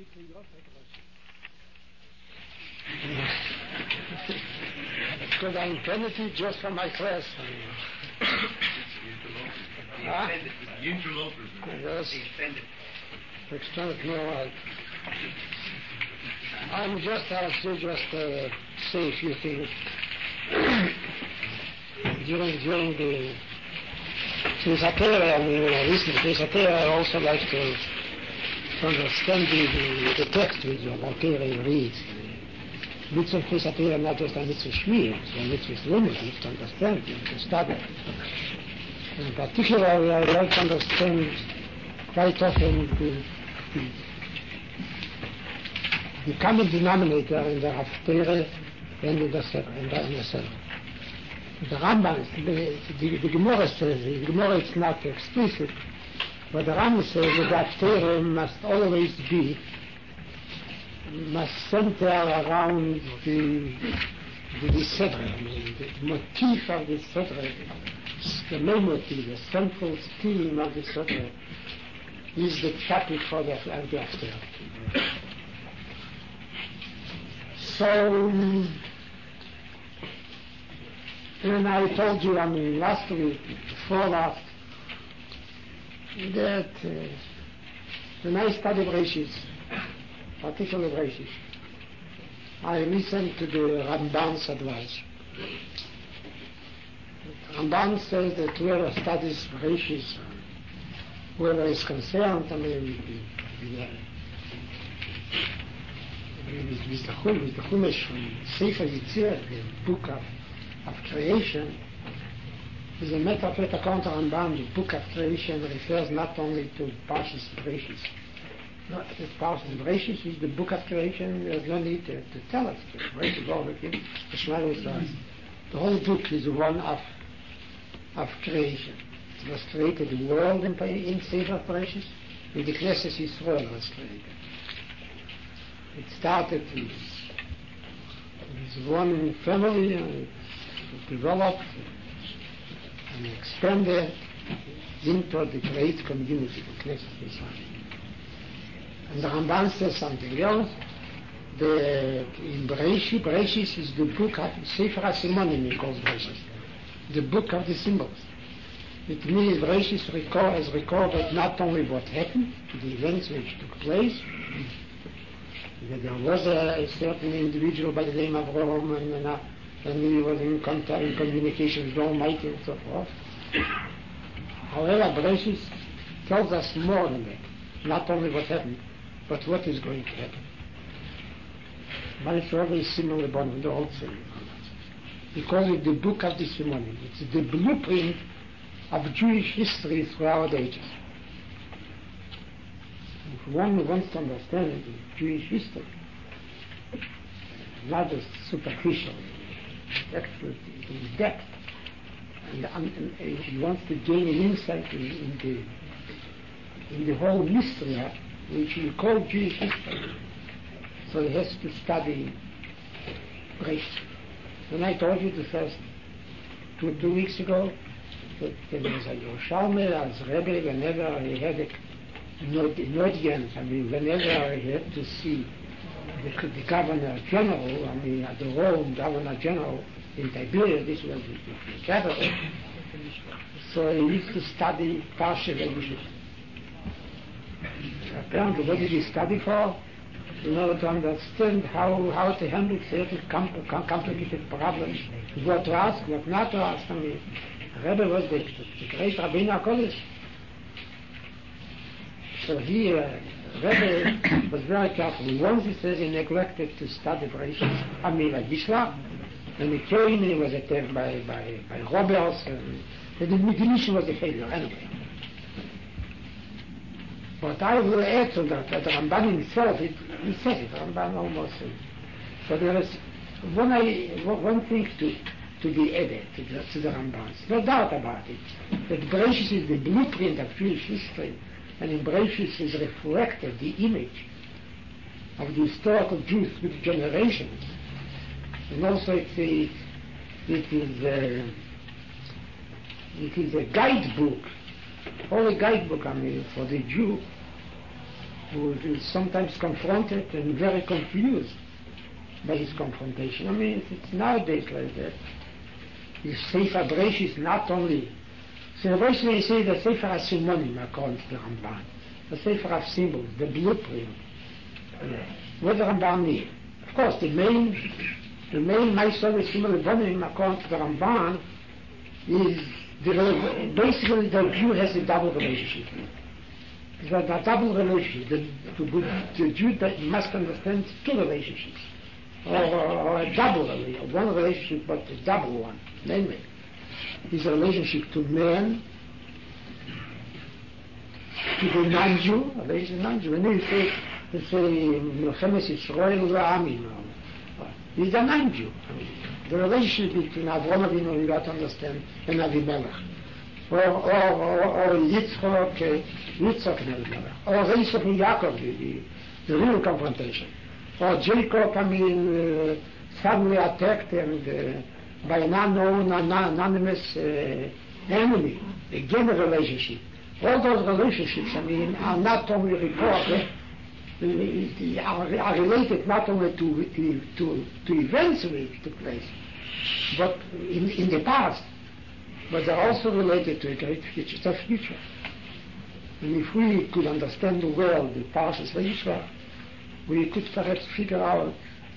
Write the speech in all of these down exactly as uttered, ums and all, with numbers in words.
Because I intended it just for my class. Huh? The interlopers. Yes. Extended, no, I, I'm just, I'll say, just uh, say a few things. during, during the, since Atera, I mean, when I listen to this Atera, I also like to, to understand the, the, the text which Atera reads. Mitzvah Chis Atera, not just a mitzvah Shmir, it's a mitzvah limited to understand, to study. In particular, I like to understand quite often the, the, the common denominator in the Haftarah and in the Sefer. In the, in the, Sefer. The Rambam, the, the, the Gemara says, the Gemara is not explicit, but the Rambam says that the Haftarah must always be, must center around the, the, the Sefer, the, the motif of the Sefer, the main motif, the central theme of the Sefer, is the topic for the Haftarah. So, and I told you, I mean, last week, before last, that uh, when I studied Breshis, particularly Breshis, I listened to the Ramban's advice. Ramban says that whoever studies Breshis, whoever is concerned, I mean, with the Chumash from Sefer Yitzir, the book of, of creation, as a matter of fact, according to Ramban, the book of creation refers not only to Parshas Breshis. Not that Parshas Breshis is the book of creation, there's no need to, to tell us. The whole book is one of, of creation. It was created, the world in, in Sefer Breshis, and the Knesset Yisrael was created. It started with, with one family, and it developed and expanded into the great community, the Knesset Yisrael. And the Ramban says something else. The, in Bereshis, Bereshis is the book of Sefer HaSimonim, he calls Bereshis, the book of the symbols. It means Bereshis record, has recorded not only what happened, the events which took place, that there was a, a certain individual by the name of Rome, and, and, uh, and he was in contact, in communication with the Almighty and so forth. However, Bereshis tells us more than that. Not only what happened, but what is going to happen. But it's always similar about the old thing. Because it's the book of the Simonim. It's the blueprint of Jewish history throughout the ages. If one wants to understand Jewish history, not just superficially, in depth, and, and if he wants to gain an insight in, in the in the whole mystery which we call Jewish history, so he has to study Breshis. And I told you the first two two weeks ago that there was a Yerushalmi as Rebbe, whenever he had a an audience, I mean, whenever he had to see the, the Governor General, I mean, at the Rome Governor General in Tiberias, this was the, the capital, so he used to study Parsha Vayishlach. Apparently, what did he study for? In order to understand how, how to handle certain compl- complicated problems, what to ask, what not to ask. I mean, Rebbe was the, the, the great Rabbeinu HaKodesh. So he, uh, Rebbe was very careful. Once he says he neglected to study Breshis, I mean, Vayishlach, and he came and he was attacked by, by, by robbers, and the, the mission was a failure anyway. But I will add to that, that the Ramban himself, it, he says it, Ramban almost says it. But there is one, I, one thing to, to be added to the, to the Ramban. No doubt about it, that Breshis is the blueprint of Jewish history, and in Breshis is reflected the image of the historical Jews with generations. And also it's a, it is a, it is a guidebook, only guidebook, I mean, for the Jew, who is sometimes confronted and very confused by his confrontation. I mean, it's nowadays like that. The Sefer Bresh is not only... So Bresh may say the Sefer HaSimonim, according to the Ramban. The Sefer of Symbols, the blueprint. Uh, what the Ramban means. Of course, the main, the main Maaseh Simul Bonim, according to the Ramban, is the, basically the Jew has a double relationship. The, the double relationship. The, the, the Jew that must understand two relationships. Or, or a double relationship. One relationship, but a double one. Namely, is a relationship to man, to the non-Jew, a relationship to non-Jew. When you say, you say, Milchemes Yisrael La'amim, he's a non-Jew. I mean, the relationship between Avraham Avinu, you got to understand, and Avimelech. Or, or, or, or Yitzchok, uh, Yitzchok and Avimelech. Or Esav and Yaakov, the, the, the real confrontation. Or Jacob, I mean, uh, suddenly attacked and uh, by an unknown, an anonymous uh, enemy. Again, a relationship. All those relationships, I mean, are not only recorded, uh, are, are related not only to, to, to, to events which took place, but in, in the past, but they're also related to a great future, the future. And if we could understand well the Parshas Vayishlach, we could perhaps figure out,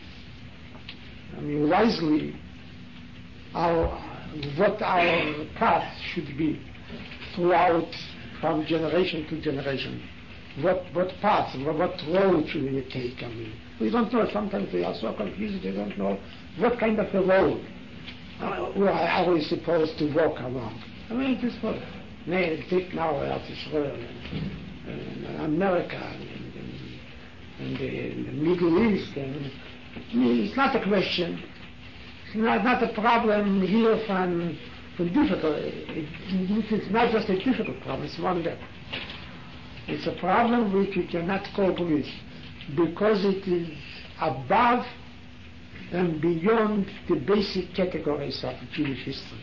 I mean, wisely, our, what our path should be throughout, from generation to generation. What what path, what, what road should we take? I mean, we don't know. Sometimes we are so confused, we don't know what kind of a road uh, we are, are we supposed to walk along. I mean, it is what, take now Eretz Israel and, and America and, and, and, the, and the Middle East. And, I mean, it's not a question. It's not, not a problem here from, from difficult. It, it's not just a difficult problem, it's one that. It's a problem which we cannot cope with because it is above and beyond the basic categories of Jewish history.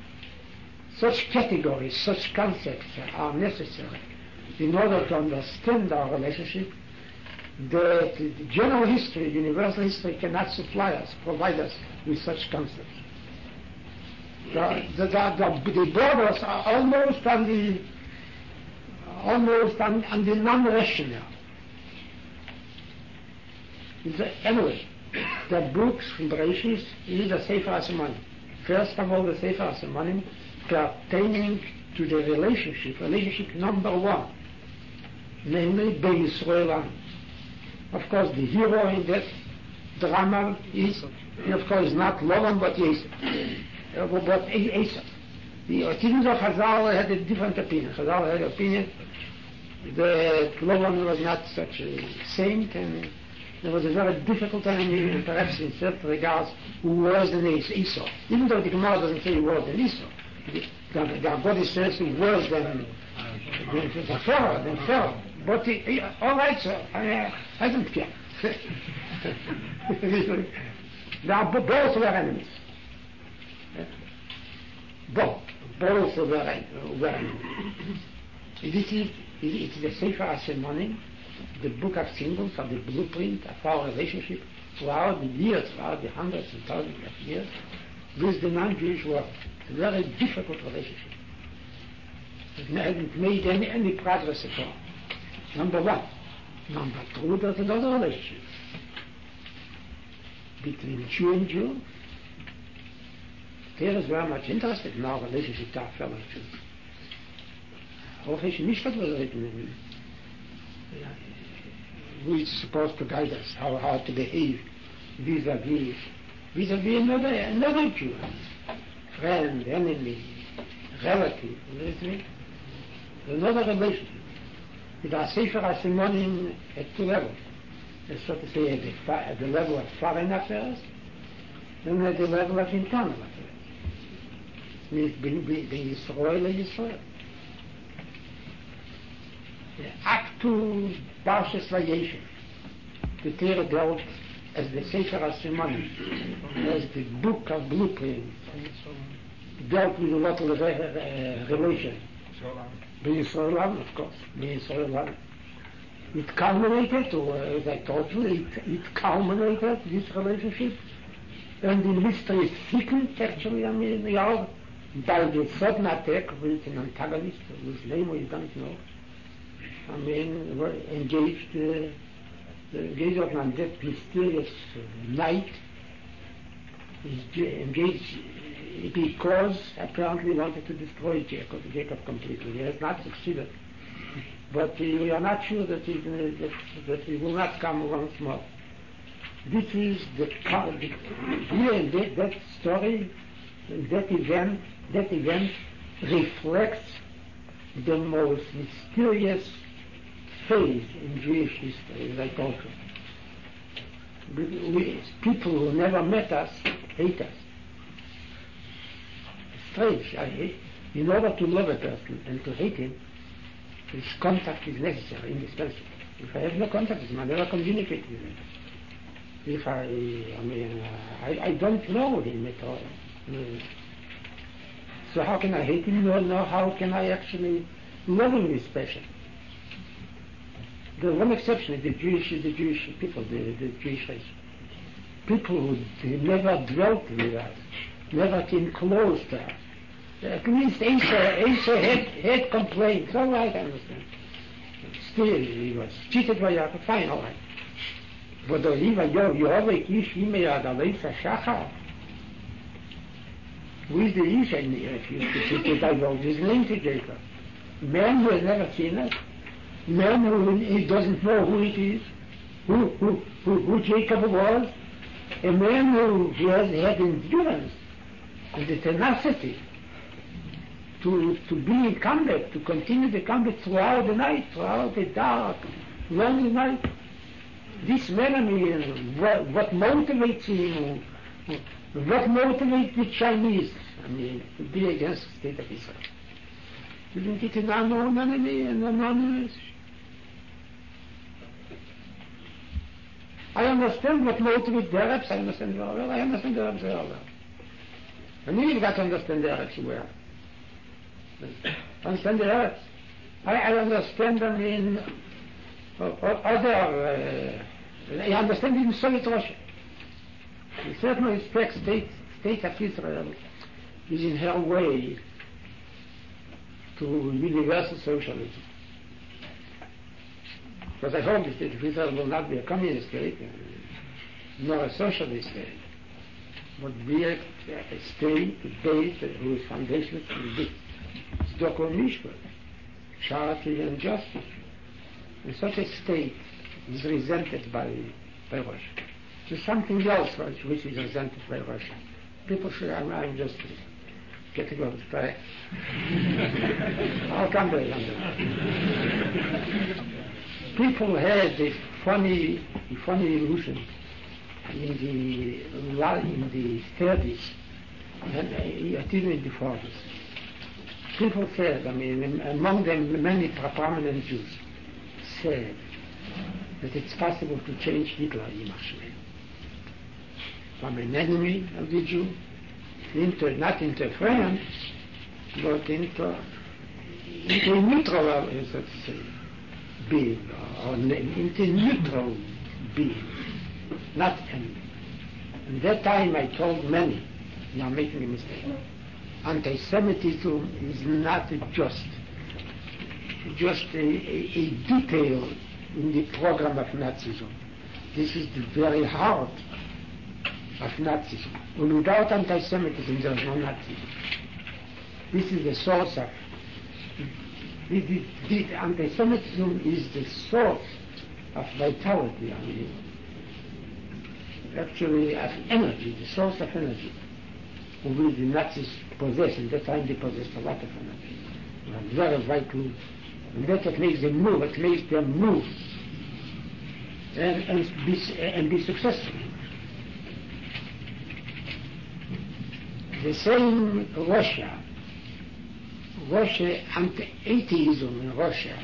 Such categories, such concepts are necessary in order to understand our relationship that the general history, universal history cannot supply us, provide us with such concepts. The, the, the, the, the borders are almost on the almost on, on the non-rational. Anyway, the books from Bereshit is the Sefer HaSimonim. First of all, the Sefer HaSimonim pertaining to the relationship, relationship number one, namely Ben Yisrael. Of course, the hero in that drama is, of course, not Lavan, but Esau. Uh, but Esau. The Orthodox of Chazal had a different opinion. Chazal had an opinion that Lavan was not such a saint, and there was a very difficult enemy, and perhaps in certain regards, who was than Esau. Even though the Gemara doesn't say he was than Esau, the, the, the Body says he was than the Pharaoh, than Pharaoh. But he, he, all right, sir, I, I don't care. They are, both were enemies. Both, both were, were enemies. It is, it is the Sefer HaSimonim, the book of symbols, of the blueprint of our relationship throughout the years, throughout the hundreds and thousands of years, with the non-Jewish world. It's a very difficult relationship. It hasn't made any, any progress at all. Number one. Number two, there's another relationship between Jew and Jew. There is very much interested in our relationship to our fellow Jews. Hoffentlich nicht, that was written in who is supposed to guide us, how, how to behave vis-a-vis, vis-a-vis another, another Jew, friend, enemy, relative, another relationship. With our Sefer HaSimonim at two levels. So to say, at the, at the level of foreign affairs, and at the level of internal affairs. Means being Yisrael and Yisrael. Up to Parshas Vayeshev, the Torah dealt as the Sefer HaSimonim, as the book of blueprints, dealt with a lot of uh, uh, relations. Ben Yisrael, of course, Ben Yisrael. it culminated, or as I told you, it, it culminated, this relationship, and the mystery thickened, actually, I mean, yeah, by the sudden attack with an antagonist, whose name we don't know. I mean, were engaged, uh, engaged on that mysterious uh, night, engaged because apparently wanted to destroy Jacob, Jacob completely. He has not succeeded. But uh, we are not sure that he, uh, that, that he will not come once more. This is the, the here in that, that story, that event, that event reflects the most mysterious phase in Jewish history, as I told you. We, people who never met us hate us. It's strange. I, in order to love a person and to hate him, this contact is necessary, indispensable. If I have no contact with him, I never communicate with him. If I, I mean, uh, I, I don't know him at all. Uh, so how can I hate him? No, no, how can I actually love him with passion? The one exception is the Jewish, the Jewish people, the, the Jewish race. People who never dwelt with us, never came close to us. At least Asa, Asa had, had complaints. All right, I understand. Still, he was cheated by Yaakov. Fine, all right. But even Yehovah Kish Yimei Adalesa Shachar. Who is the Ish and refused to divulge his name to Jacob? Man who has never seen it. Man who he doesn't know who it is. Who, who, who, who Jacob was. A man who, who has had endurance and the tenacity to, to be in combat, to continue the combat throughout the night, throughout the dark, lonely night. This man, I mean, what, what motivates him, what motivates the Chinese, I mean, to be against the state of Israel? Isn't it an unknown enemy, an anonymous? I understand what motivates the Arabs, I understand very well, I understand the Arabs very well. And you've got to understand the Arabs well. Understand the Arabs. I, I understand them in uh, other, uh, I understand in Soviet Russia. In certain respects, state, state of Israel is in her way to universal socialism. Because I hope the state of Israel will not be a communist state, nor a socialist state, but be a, a state based, whose foundation is Tzedakah and Mishpat, charity and justice. And such a state is resented by, by Russia. There's something else which, which is resented by Russia. People say, I'm, I'm just getting off the track. I'll come back on that. People had this funny, funny illusion in the, in the thirties and even in the forties. People said, I mean, among them many prominent Jews said that it's possible to change Hitler, from an enemy of the Jew into, not into a friend, but into, into a neutral, so to say, being, or into a neutral being, not enemy. At that time I told many, you are making a mistake. Anti-Semitism is not just, just a, a, a detail in the program of Nazism. This is the very heart of Nazism. And without anti-Semitism, there is no Nazism. This is the source of, the, the, the anti-Semitism is the source of vitality, I mean, actually of energy, the source of energy. Which the Nazis possessed. At that time they possessed a lot of energy. They were very vital. And that's what makes them move. It makes them move and, and, be, and be successful. The same Russia, Russia, anti-atheism in Russia,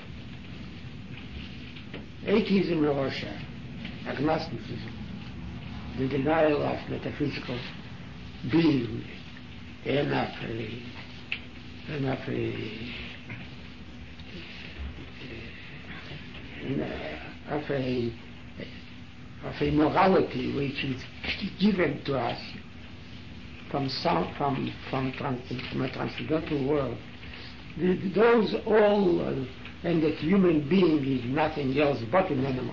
atheism in Russia, agnosticism, the denial of metaphysical being, enough, enough, of a of a morality which is given to us from some from from, trans, from a transcendental world. The, those all uh, and that human being is nothing else but an animal,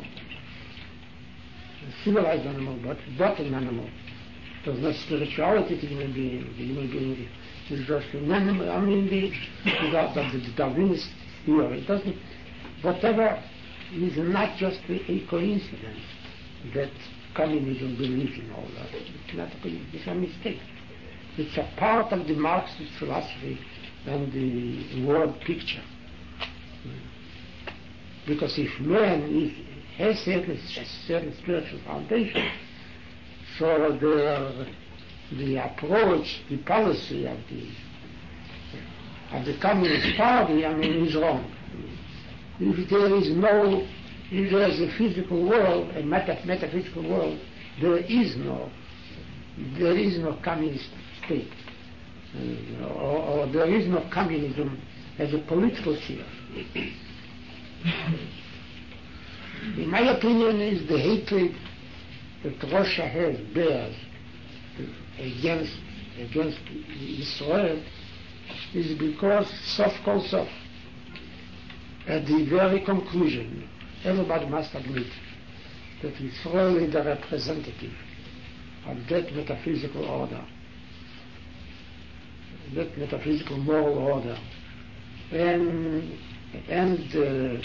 a civilized animal, but but an animal. There's no spirituality to human being. The human being is just an animal. I mean, the the, the, the Darwinist theory doesn't. Whatever is not just a, a coincidence that communism believes in all that. It's not a coincidence. It's a mistake. It's a part of the Marxist philosophy and the world picture. Because if man is, has certain, certain spiritual foundation, so the, the approach, the policy of the of the Communist Party, I mean, is wrong. If there is no, if there is a physical world, a meta, metaphysical world, there is no, there is no communist state, uh, or, or there is no communism as a political theory. In my opinion, is the hatred that Russia has bears against against Israel is because sof kol sof. At the very conclusion, everybody must admit that Israel is the representative of that metaphysical order, that metaphysical moral order, and and uh,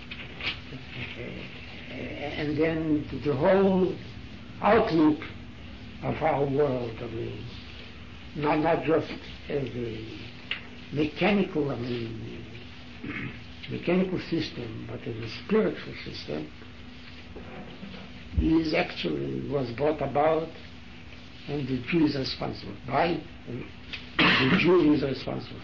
and then the whole outlook of our world. I mean, not not just as a mechanical, I mean, mechanical system, but as a spiritual system, is actually was brought about, and the Jew is responsible by, and the Jew is responsible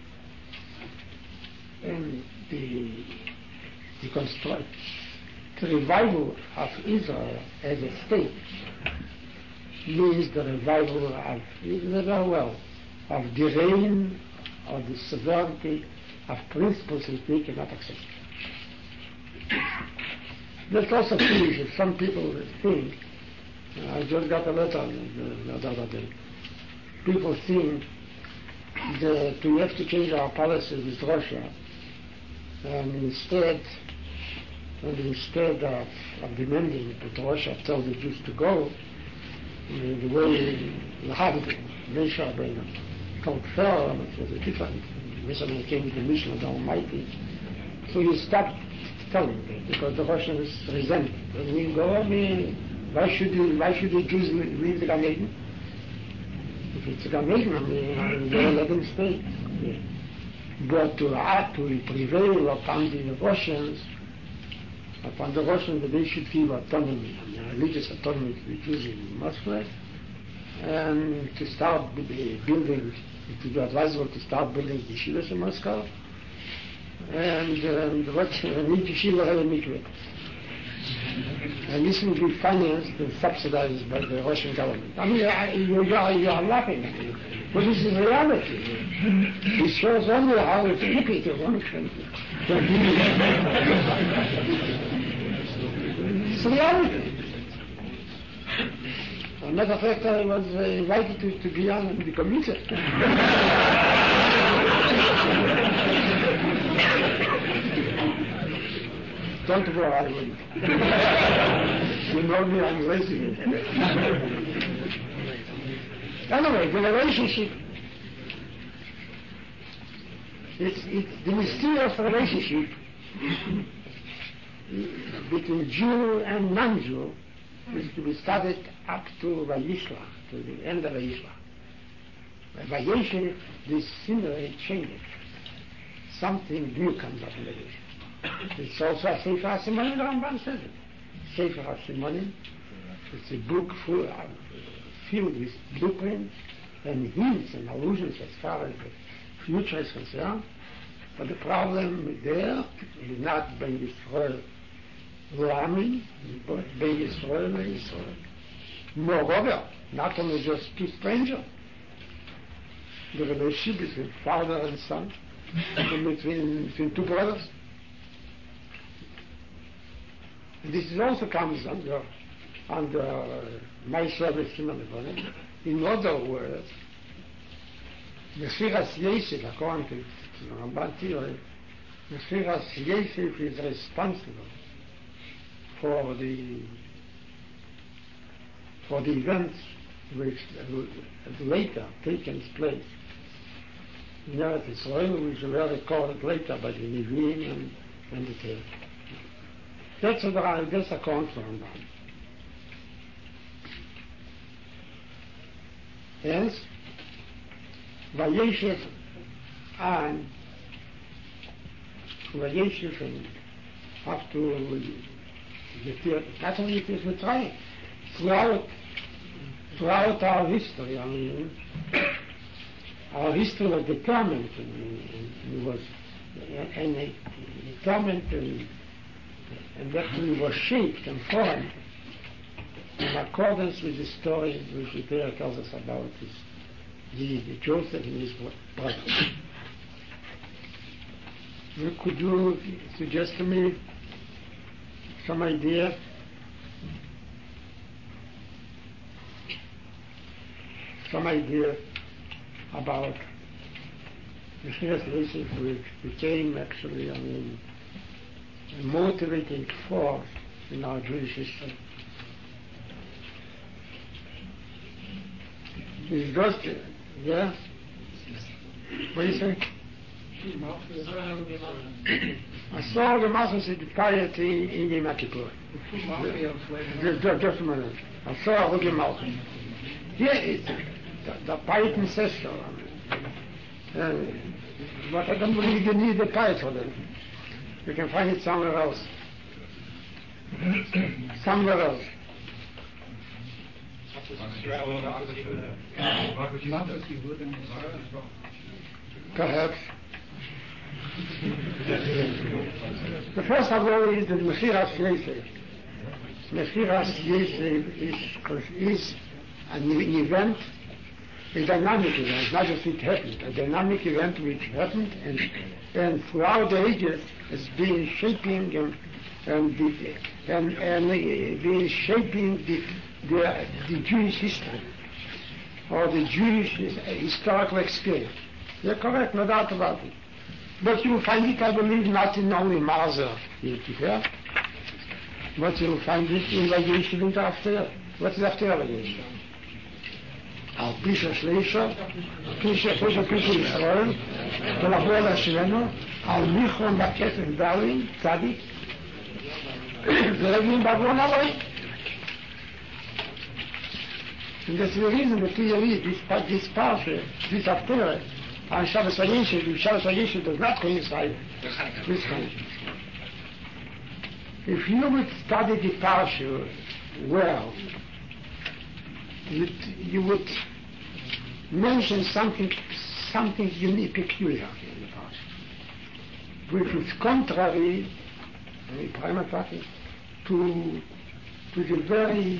by. And the the construct, the revival of Israel as a state means the revival of, very well, of the reign of the sovereignty of principles that we cannot accept. That's also foolish if some people think, uh, I just got a letter the, the other day, people think that we have to change our policy with Russia, and instead and instead of, of demanding that Russia tell the Jews to go, I mean, the way the habit Moshe Rabbeinu told Pharaoh, it was a different. Moshe came to the mission of the Almighty, so he stopped telling them because the Russians resent it. When we go, I mean, why should you, why should the Jews leave the Gan Eden? If it's a Gan Eden, I mean, they let them stay. Yeah. But to act, to prevail upon the Russians, upon the Russians that they should give autonomy, I mean, religious autonomy to the Jews in Moscow, and to start building, to be advisable to start building yeshivas in Moscow, and um, what each yeshiva have a mikveh. And this will be financed and subsidized by the Russian government. I mean, I, you, you, are, you are laughing, but this is reality. It shows only how stupid one can be. It's reality. As a matter of fact, I was uh, invited to, to be on the committee. Don't worry, I will. You know me, I'm lazy. Anyway, the relationship, it's, it's the mysterious relationship between Jew and non-Jew is to be studied up to Vayishlach, to the end of Vayishlach. By Vayishlach, the scenery changes. Something new comes up in Vayishlach. It's also a Sefer HaSimonim, the Ramban says it. Sefer HaSimonim, it's a book full of, filled with blueprints and hints and allusions as far as the future is concerned. But the problem there is not Ben Yisrael Rami, but Ben Yisrael and Yisrael. Moreover, not only just two strangers, the relationship between father and son, and between, between two brothers. This is also comes under under uh, my service human. In other words, Mesiras Yosef, according to the Ramban theory, Mesiras Yosef is responsible for the for the events which uh, later taken place in Eretz Israel, which were recorded later by the Nevi'im and, and the Torah. That's what I guess account for Ramban. Hence, Vayeshev and Vayeshev and up to the not only it is Mitzrayim, throughout throughout our history, I mean, our history was determined and, and was and, and determined and, and actually was shaped and formed in accordance with the story which the Torah tells us about his, the, the Joseph and his brother. Could you suggest to me some idea some idea about the Mesiras Yosef, which became actually, I mean, a motivating force in our Jewish history? It's just, yeah? What do you say? I saw the Masses of piety in Yom Kippur. Just, just a minute. I saw Rugi Malchus. Yeah, it's, the, the piety says so. Uh, but I don't believe you need the piety for them. You can find it somewhere else. Somewhere else. Perhaps. The first of all is the Mesiras Yosef. Mesiras Yosef is, is an event, a dynamic event, not just it happened, a dynamic event which happened and, and throughout the ages has been shaping and, and, the, and, and been shaping the, the, the Jewish history or the Jewish historical experience. You're correct, no doubt about it. But you will find it, I believe, not in only Marzer, but you will find it in Vayeshev and after. What is after Vayeshev? Al Pisha Shleisha, Pisha Pisha Pisha Yisrael, Tolavola Shileno, Al Michon Baketef Darwin, Tzadik, Zerevim Babon Aloy. And that's the reason that we read this, this parsha, this after, and Shabbos Vayeshev, Shabbos Vayeshev does not coincide with Chanukah. If you would study the parsha well, you, you would mention something, something unique, peculiar in the parsha, which is contrary, to to the very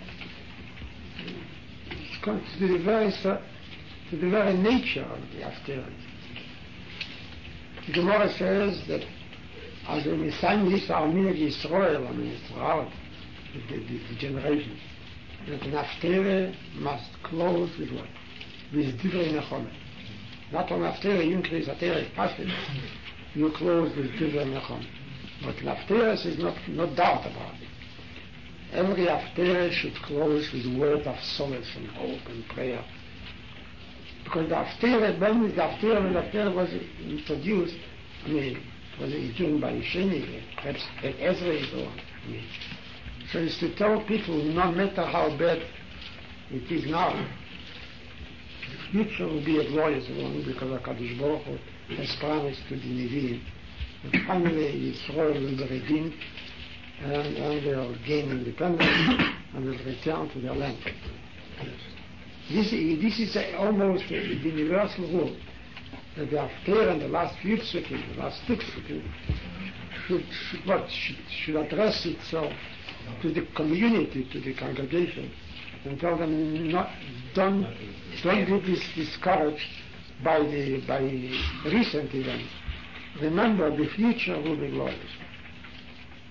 to the very to the very nature of the Haftarah. The Gemara says that as a Messiah is our Minhag Yisrael, I mean throughout the, the, the generations, that an Haftarah must close with what? With Divrei Nechama. Not on Haftarah, you increase Haftarah, passive, you close with Divrei Nechama. But Haftarah is not, no doubt about it. Every Haftarah should close with word of solace and hope and prayer. Because the Haftarah, when the Haftarah, when the Haftarah was introduced, I mean, it was given by Sheni, perhaps Ezra is the one. I mean, so it's to tell people, no matter how bad it is now, the future will be a glorious one because HaKadosh Baruch Hu has promised to the Nevi'im. And finally, Yisrael will be redeemed and, and they will gain independence and will return to their land. This, this is a, almost a, the universal rule that the Haftarah and the last few psukim, the last six psukim, should, should, what, should, should address itself to the community, to the congregation, and tell them not, don't, don't be dis- discouraged by the by recent events. Remember, the future will be glorious.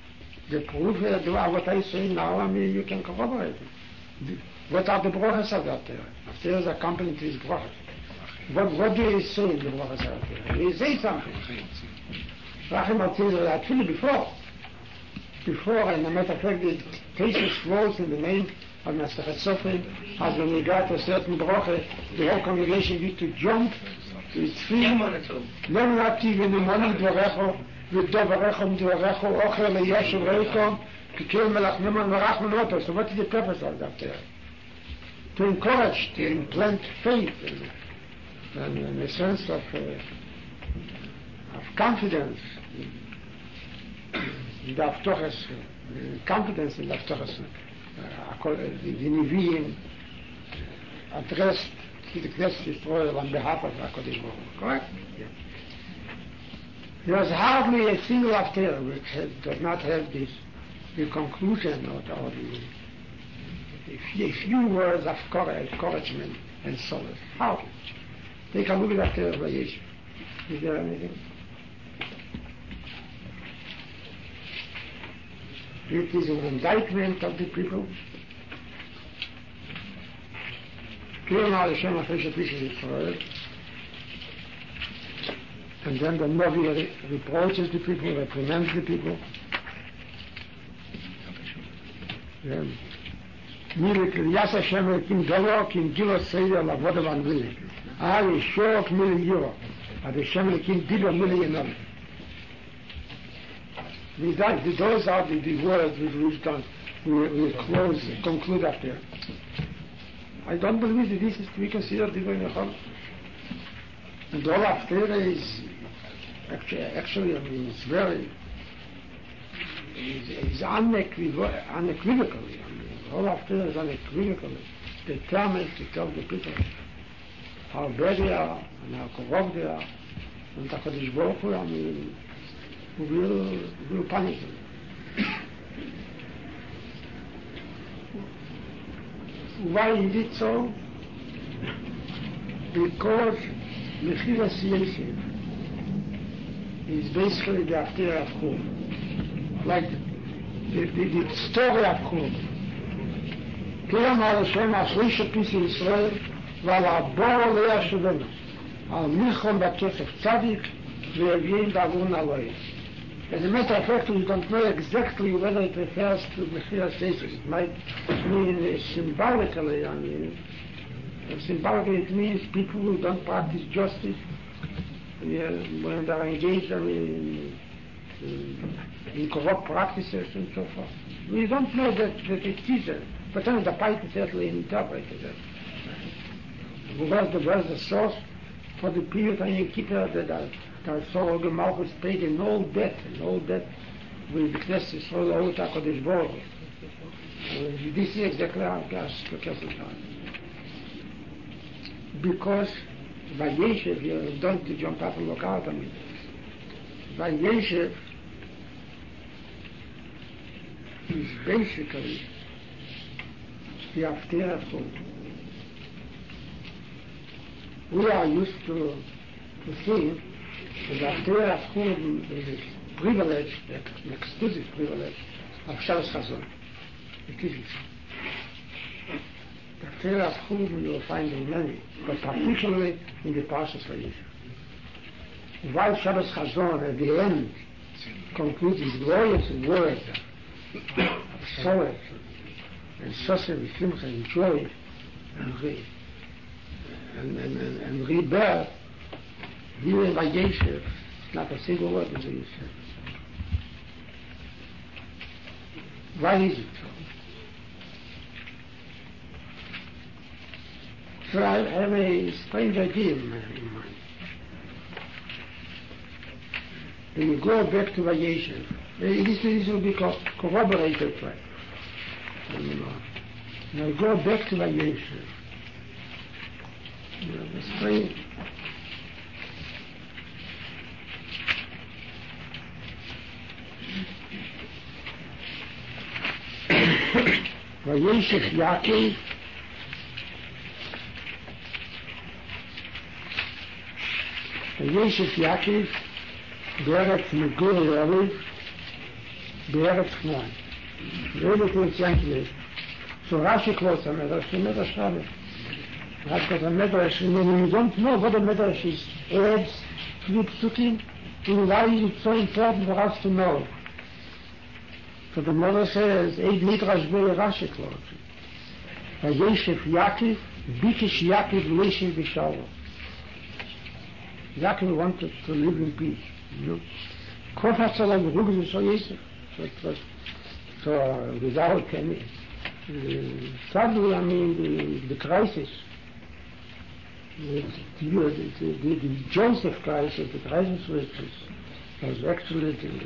The proof that what I say now, I mean, you can corroborate it. What are the brachas of that there? There is accompanying to his brachas. What, what do you say in the brachas of that there? You say something. Rachim Atzir, actually before. Before, and a matter of fact, the cases flows in the name of Master Sofrim, as when you got a certain bracha, the whole congregation used to jump, to its feet, לא נעתי ונמונים דבריך, ודבריכם דבריך, אוכל לישב ריקם, ככל מלאך נמן ורחמן אותו. So what is the purpose of that there? To encourage, to implant faith, and, and a sense of, uh, of confidence, in the Avtoches, uh, confidence in the Avtoches. Uh, the Nevi'im uh, addressed to the Knesset Yisrael on behalf of HaKadosh Baruch Hu. Correct? Yeah. There was hardly a single after which has, does not have this, the conclusion or, or the, the few, few words of courage, encouragement and solace. Hardly. Take a look at after Vayesh. Is there anything? It is an indictment of the people. And then the Navi reproaches the people, reprimands the people. Miracle, Yas Hashem, Kim Dolo, Kim Gilo Seider, Lavodav Anvili. Ah, Yeshua, Mil Euro. Ad Hashem, Kim Dilo, Mil Those are the, the words with which done, we, we close, conclude after. I don't believe that this is to be considered Divrei Nechama. And all after is actually, actually I mean, it's very, it's unequivocal. unequivocally. I mean, all after is unequivocally determined to tell the people how bad they are and how corrupt they are. And HaKadosh Baruch Hu, I mean, will, will punish them. Why is it so? Because Mechiras Yosef is basically the after of Chum. Like the, the, the story of Chum. Kiyam Hashem Ashlish Pis Yisrael Val Abor Leah Shuvenu Al Milchom Bakesef Tzadik Ve'Yevim Davun Aloy. As a matter of fact, we don't know exactly whether it refers to Mechiras Yosef. It might mean symbolically, I mean, symbolically it means people who don't practice justice, yeah, when they are engaged I mean, in, in corrupt practices and so forth. We don't know that, that it is that, but then the Bible certainly interpreted it. Because the, was the source for the period of Yom Kippur that I Der Sorge Malchus paid in all debt, in all debt with the Knesset Yisrael owed to HaKadosh Baruch Hu. This is exactly how it goes. Because Vayeshev, you don't to jump up and look out on me. Vayeshev is basically the Haftarah of Chum. We are used to, to think the Haftarah of Chum is a privilege, an exclusive privilege of Shabbos Chazon. It isn't. The Haftarah of Chum you will find in many, but particularly in the Parshas Vayeshev. While Shabbos Chazon at the end concludes his glorious words of solace and sosem, simcha, and joy, and, re, and, and, and, and rebirth, here in Vayeshev, not a single word in Vayeshev. Why is it so? So I have a strange idea in my in mind. When you go back to Vayeshev, this, this will be co- corroborated by. When I go back to Vayeshev, you know, the strange. Vayeshev Yaakov Vayeshev Yaakov Beretz Megur Oliv בארץ כנען. ואלה תרציינתי so Rashi quotes a Medrash, the Medrash Rabbi. Rashi quotes a Medrash, and you don't know what the Medrash is. Adds few psukim, and why is it so important for us to know? So the Medrash says, Eid Midrash Bey Rashi quotes. Vayeshev Yaakov, Bikish Yaakov Leishev B'Shalom. Yaakov wanted to live in peace. You know? Kof HaTzalah V'Rugz so Yosef. So it was, so uh, without any, uh, sadly, I mean, the, the crisis, the, the, the, the Joseph crisis, the crisis which was actually the,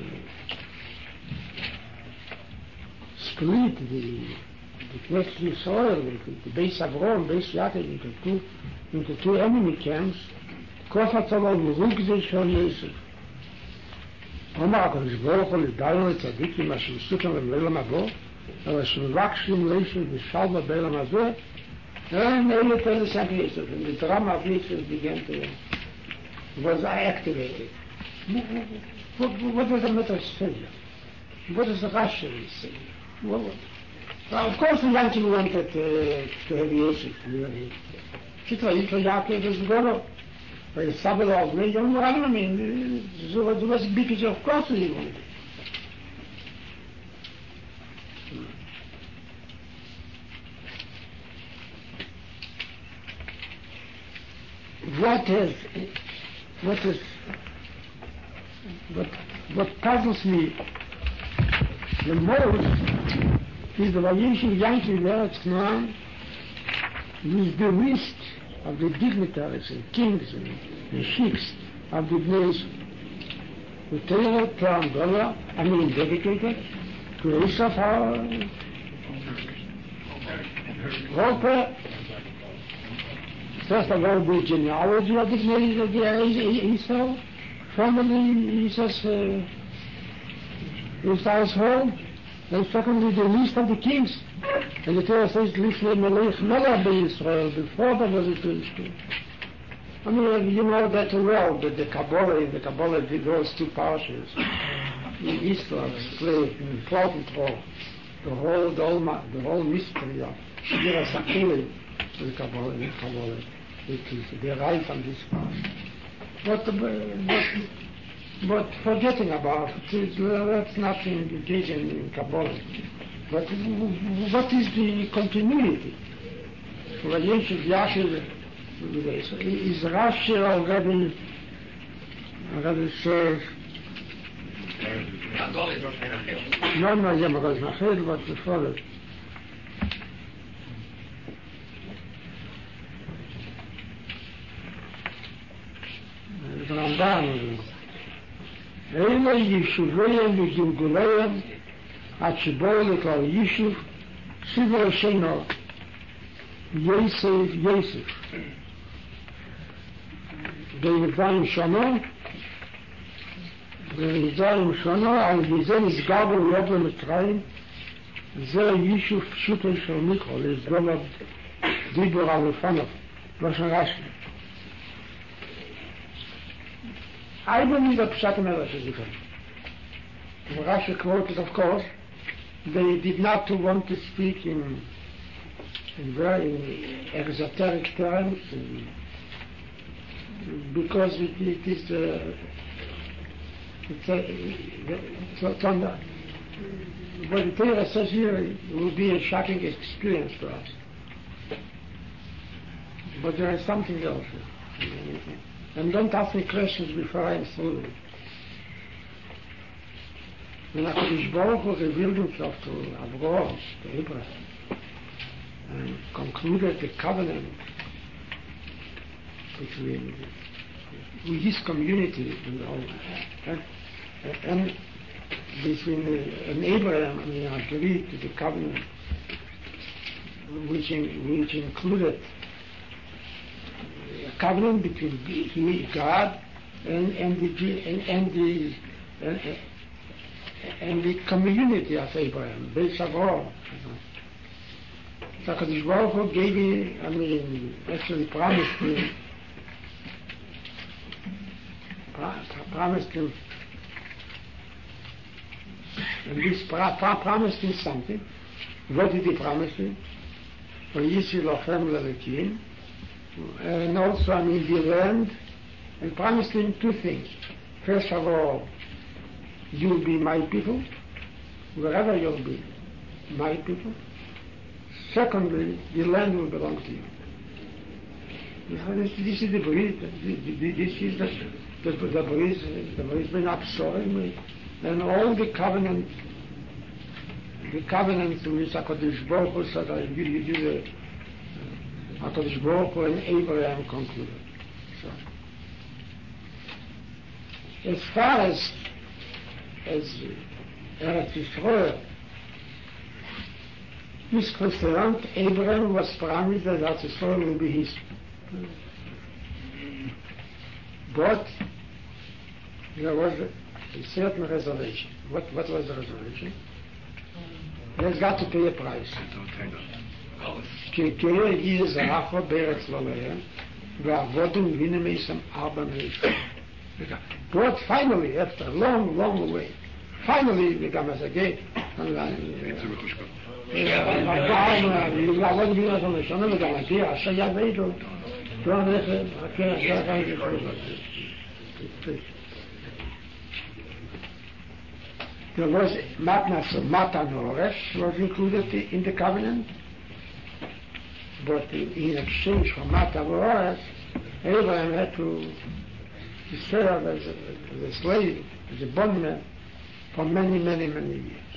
split the, the next soil, the, the base Avrom, base Yaakov, into two, into two enemy camps. Kof HaTzalah V'Rugz so Yosef. אומר הקדוש ברוך הוא לדלנו לצדיקים מה שמסוכם ובעולם הבא, אבל שמבקשים לישב ושלווה בעולם הזה, and they tell the same Yosef, and the drama of Yosef began to, was activated. What, what does the matter say? What does the Rashi say? Well, well, of course the Yankee wanted uh, to have Yosef. Kitwa Yitwa Yaakov was Golo. By the Sabbath of the young man, I mean, so it was because of course he wanted. What is, what is, what, what puzzles me the most is the Vayeshev Yaakov Eretz Knaan with the list of the dignitaries and kings and, and sheikhs of the place. The Torah to umbrella, I mean dedicated to Esau Roper. First of all, the genealogy of the place of the Esau family, Esau's uh, Esau's home, and secondly the list of the kings. And the Torah says, Lifnei Melech Melech Israel, before there was a priesthood. I mean, you know that well, that the Kabbalah, the Kabbalah did those two parshas. In Israel played an important role. The whole, the whole, the whole mystery of Shira Sakili, the Kabbalah, the Kabbalah, it is derived from this parsha. But, but, but forgetting about it, well, that's nothing engaging in Kabbalah. But what is the continuity? Vayeshev Yaakov is Rashi already already says no, no, yeah, because Nachel was before it. The Ramban Eile Yeshuvayim v'Gilgulayim עד שבואו לכל יישוב, סיבור שינו, יוסף, יוסף. בידיים שונו, בידיים שונו, על זה נסגר ולא במצרים, זה יישוב פשוטו של מיכו, לסגור דיבור על לפניו, לא של רש"י. I believe that Pshat Medrash is different. Rashi quoted, of course, they did not want to speak in, in very exoteric terms and because it, it is uh, it's a, so, so, what the Torah says here will be a shocking experience for us. But there is something else. And don't ask me questions before I answer them. When HaKadosh Baruch Hu revealed himself to Avraham, to Abraham, and concluded the covenant between with his community and, all, and, and between uh, and Abraham, and he agreed to the covenant, which, in, which included a covenant between he, God and, and the and, and the and, and the community of Abraham, Beis Avraham. So HaKadosh Baruch Hu gave him, I mean, actually promised him, promised him And this pra- pra- promised him something. What did he promise him? Vayisi lochem lelekim. And also, I mean, the land, and promised him two things. First of all, you'll be my people, wherever you'll be, my people. Secondly, the land will belong to you. This, this is the breed. This is the the the breed. The breed been absorbing, and all the covenant, the covenants which Hakadosh Baruch Hu said, "I give you the Hakadosh Baruch Hu and Abraham concluded." So, as far as as Eretz Yisrael is concerned, Abraham was promised that Eretz Yisrael will be his. But there was a, a certain reservation. What, what was the reservation? He has got to pay a price. כי תהיה יהיה זרחו בארץ לא להם, ועבודו מבינה מסם ארבע מאיסם. But finally, after a long, long wait, finally, וגם אז הגט, לעבוד מבינה את המשונה, וגם הגיע, שהיה בידו, לא נכד, הכר, There was Matnas of Matan Ores was included in the covenant, but in exchange for Matan Ores, Abraham had to, to serve as a, as a slave, as a bondman, for many, many, many years.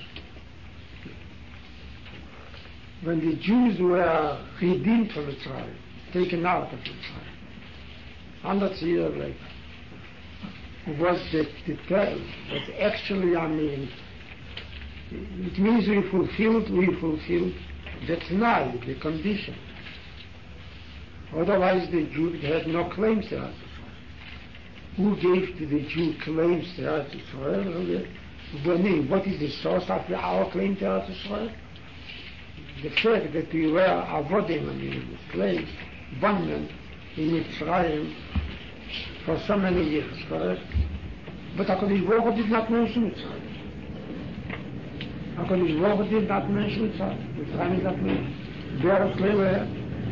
When the Jews were redeemed from Mitzrayim, taken out of Mitzrayim, hundreds of years later, was the, the was actually, I mean, it means we fulfilled, we fulfilled the Tanai, the condition. Otherwise the Jew had no claims to Eretz Yisrael. Who gave to the Jew claims to Eretz Yisrael? What is the source of our claim to Eretz Yisrael? The fact that we were avodim, I mean, slaves, bondmen in Mitzrayim for so many years, correct? But HaKadosh Baruch Hu did not mention Mitzrayim. HaKadosh Baruch Hu did not mention Mitzrayim. Mitzrayim is not mentioned. Be'eretz Le'eh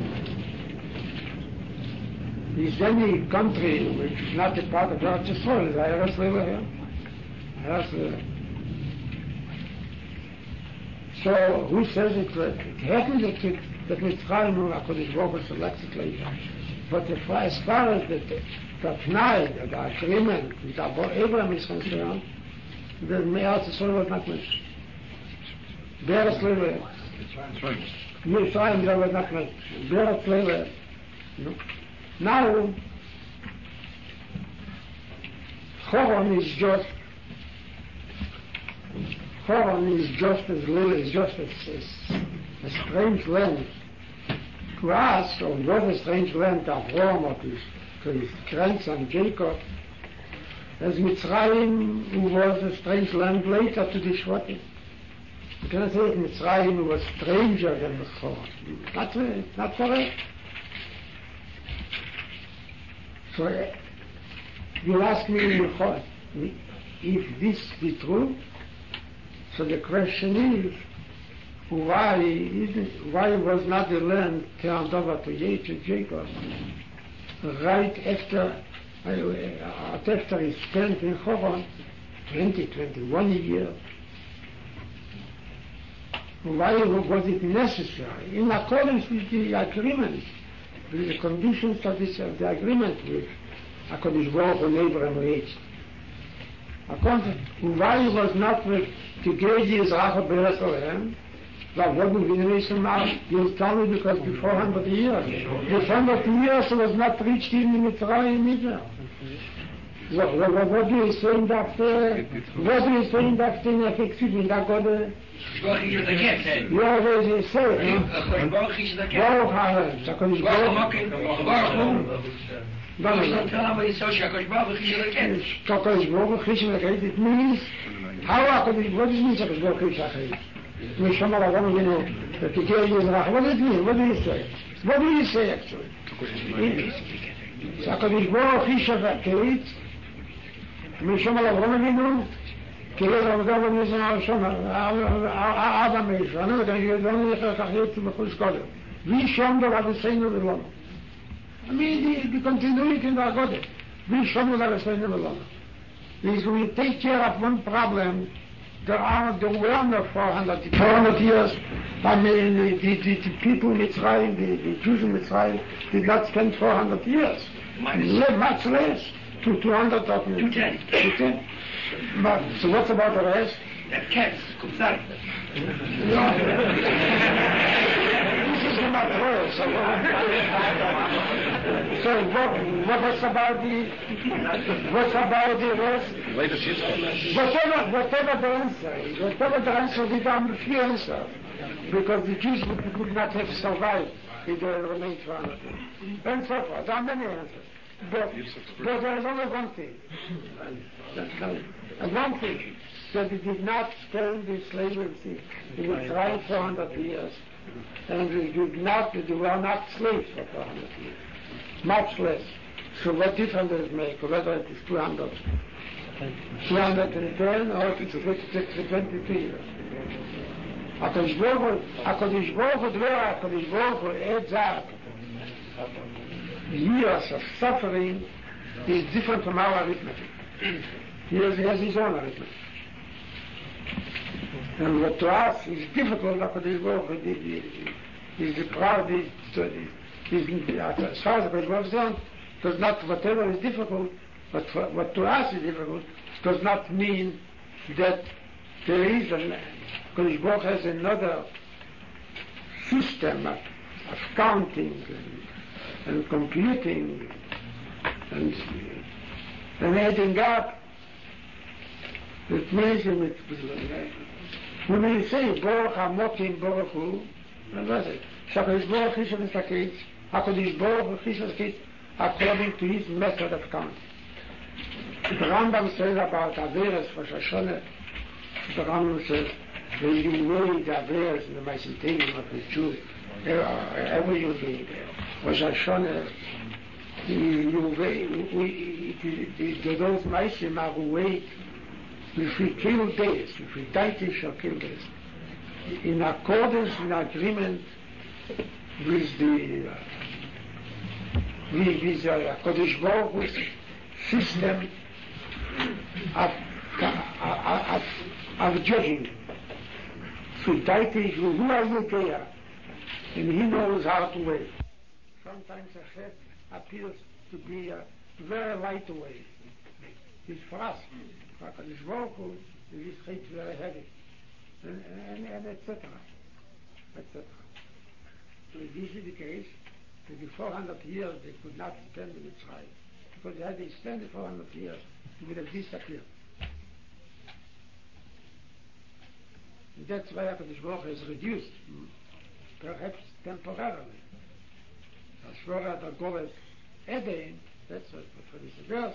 is any country which is not a part of Eretz Yisrael, is Eretz Le'eh. Eretz Le'eh. So, who says it? It happens that, that Mitzrayim, HaKadosh Baruch Hu selected later. But as far as the the Tnai, the agreement with Abraham is concerned, the Eretz Yisrael was not mentioned. Be'eretz Le'eh. Mitzrayim was not mentioned. Be'eretz Le'eh. Now, Choron is just Choron is just as little, is just as, as a strange land to us, or not a strange land to Avraham or to his, to his grandson Jacob, as Mitzrayim, who was a strange land later to the Shvatim. You cannot say Mitzrayim was stranger than the Choron. Not, not correct. So, uh, you ask me, if this be true, so the question is, why isn't, why was not the land turned over to Jacob right after, uh, after he spent in Choron twenty, twenty-one years? Why was it necessary, in accordance with the agreement, with the conditions of this, of the agreement which HaKadosh Baruch Hu and Abraham reached? Why was not to give the Yisrael Be'eretz Le'eh? That wasn't the reason now. You tell me because before one hundred years, before one hundred years it was not reached even in Mitzrayim either. What, what, what do you say in that, uh, what do you say in that thing, excuse me, in that God, uh, yeah, what do you say, huh? Baruch HaShem, HaKadosh Baruch Hu. HaKadosh Baruch Hu, it means, how HaKadosh, what does it mean, HaKadosh Baruch Hu, what does it mean? What do you say? What do you say actually? HaKadosh Baruch Hu Shavakit, Misham al Avraham Avinu, כאילו עבודה במיזם הראשון, אבא מישהו, אני יודע, אני יודע, אני יודע, כך יוצא בחוץ קודם. Wie schon der Abesseinu Belono. I mean, the, the continuity in the Agode. Wie schon der Abesseinu Belono. If we take care of one problem, there are, there were no four hundred, four hundred years. I mean, the, the, the, the people in Mitzrayim, the, the Jews in Mitzrayim, did not spend four hundred years. Much, much less. To two hundred of them. To ten. To ten. But, so what's about the rest? They're cats. Kumsar. Not worse. So, so what, what was about the what's about the rest? Whatever, whatever the answer is, whatever the answer, we don't have the answer, because the Jews would, would not have survived if they remained for hundred years, and so forth. There are many answers, but, but there is only one thing, and one thing that they did not spend the slavery in Israel for hundred years. And we did not, we were not slaves for four hundred years. Much less. So what difference does it make, whether it is two hundred, two hundred ten or it is twenty-two years? HaKadosh Baruch Hu, HaKadosh Baruch Hu, HaKadosh Baruch Hu adds up years of suffering is different from our arithmetic. He has, he has his own arithmetic. And what to us is difficult, HaKadosh Baruch Hu is the proud, is, is, as far as HaKadosh Baruch Hu is concerned, does not, whatever is difficult, but for, what to us is difficult, does not mean that there is, an, HaKadosh Baruch Hu has another system of, of counting and, and computing and, and adding up. It means it, when we say Baruch HaMokim Baruch Hu, what is it? HaKadosh Baruch Hu is the case, HaKadosh Baruch Hu is the case according to his method of counting. The Rambam says about Averes for Shoshone, the Rambam says, when you weigh the Averes in the Mesenterium of the Jew, every you being for Shoshone, you weigh, those Meisim are weighed. If we kill days, if we die, we shall kill days. In accordance, in agreement with the uh, with, with uh, Kodesh Baruch Hu's system of, of, of judging. So deity, who are you there? And he knows how to weigh. Sometimes a head appears to be a very light weight. It's for us. HaKadosh Baruch Hu is his very heavy, and, and, and et cetera, et cetera. So if this is the case, for the four hundred years they could not spend in Mitzrayim, because they had to spend the four hundred years, it would have disappeared. And that's why HaKadosh Baruch Hu is reduced, perhaps temporarily. As far as the Goles Eden, that's what for this verse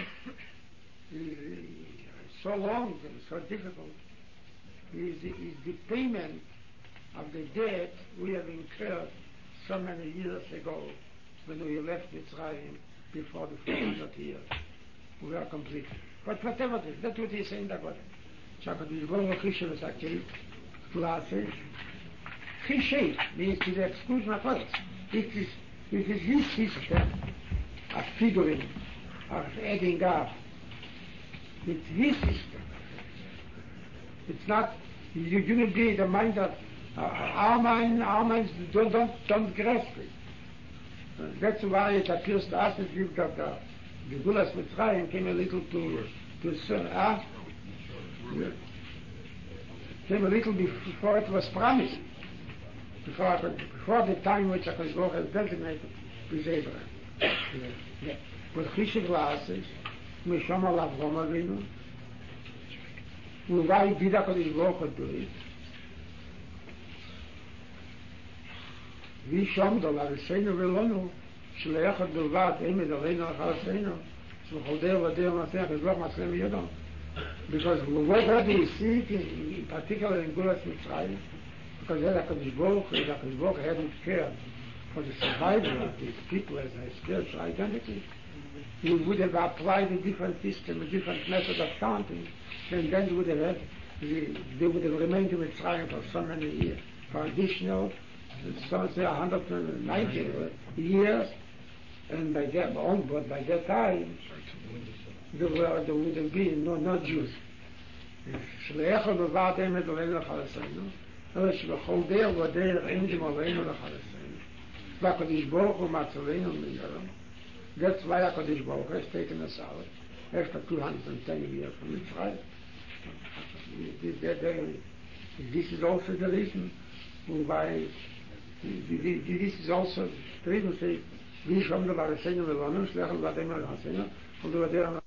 is so long and so difficult, is, is the payment of the debt we have incurred so many years ago when we left Mitzrayim before the four hundred years. We are complete. But whatever it is, that's what he's saying. HaKadosh Baruch Hu is actually classes. Chishay means to the exclusion of others. It is, it is his system of figuring, of adding up. It's his system. It's not, you shouldn't be the mind of uh, our mind, our minds don't, don't, don't grasp it. Uh, that's why it appears to us as if that the, the Gulas Mitzrayim came a little to, to uh, came a little before it was promised, before, before the time which HaKadosh Baruch Hu has designated with Abraham. Yeah. But Chishik La'asis, Mishom al Avrom Avinu, and why did HaKadosh Baruch Hu do it? Mishom al Avseinu Velonu, Shleiachot Bilvad, Emed Aleinu Achalaseinu, Shmecholdeir Vadeir Masech, Ezloch Matzlem Yodom. Because whether they see it, in, in particular in Gulas Mitzrayim, because HaKadosh Baruch Hu, Baruch Hu hadn't cared for the survival of these people as a spiritual identity, he would have applied a different system, a different method of counting, and then would have had, they would have remained in Mitzrayim for so many years, for additional, so say one hundred ninety years, and by that, but by that time, there, were, there would have been no, no Jews. שלאחר בבעת אמת עלינו לחלסנו, אלא שבכל דרך ודרך אין דמולינו לחלסנו. והקדוש ברוך הוא מצלנו מיום. That's why HaKadosh Baruch Hu has taken us out after two hundred ten years from Mitzrayim. This is also the reason why, this is also the reason to say, wie schon der Varesenu Melonu, Schlechel Vadem Al-Hasenu, und der Vadem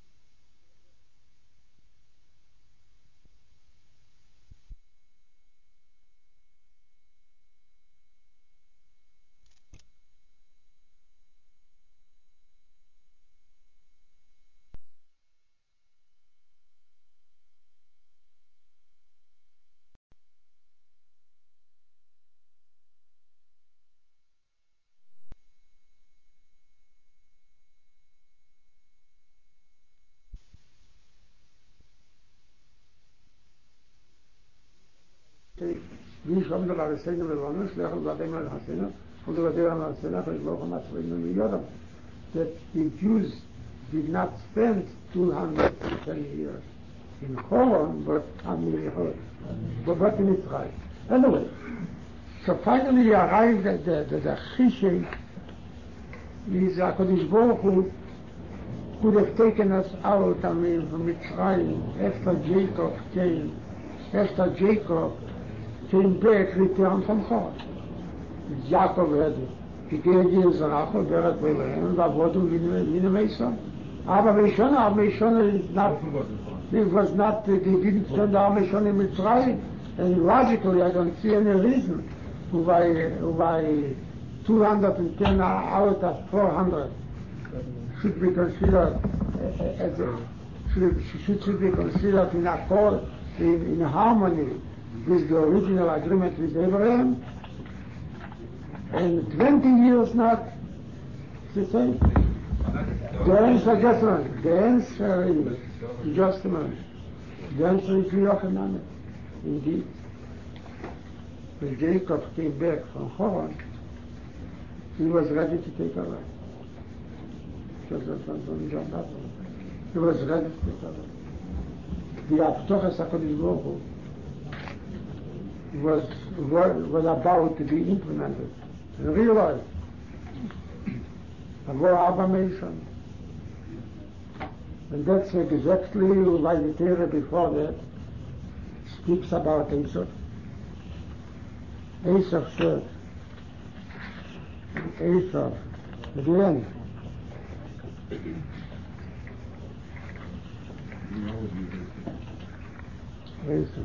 wie schon der Varesenu Melonu, Schlechel Vadem Al-Hasenu, und der Vadem Al-Hasenu, HaKadosh Baruch Hu Matzalenu Miyodam. That the Jews did not spend two hundred ten years in Choron, but but, but in Israel. Anyway, so finally he arrived at the, the, the Chishik is HaKadosh Baruch Hu could have taken us out, I mean, from Mitzrayim after Jacob came, after Jacob came back, returned from Choron. Jacob had gegeben die Sache, der hat bei ihm, da wurde wie eine Meister. Aber wir schon, aber wir schon, it was not, they didn't spend the army schon in Mitzrayim. And logically, I don't see any reason why, why two hundred ten out of four hundred should be considered as a, should, should, should be considered in accord, in, in harmony with the original agreement with Abraham. And twenty years not, to say, the answer, just a minute, the answer is, just a minute, the answer is Yochanan. Indeed, when Jacob came back from Choron, he was ready to take a life. Just as from John Baptist. He was ready to take a life. The Avtoches HaKadosh Baruch Hu was, was about to be implemented. In real life, Avo Abba Meishon. And that's exactly why the Torah before that speaks about Esau. Esau said, Esau, at the end, Esau.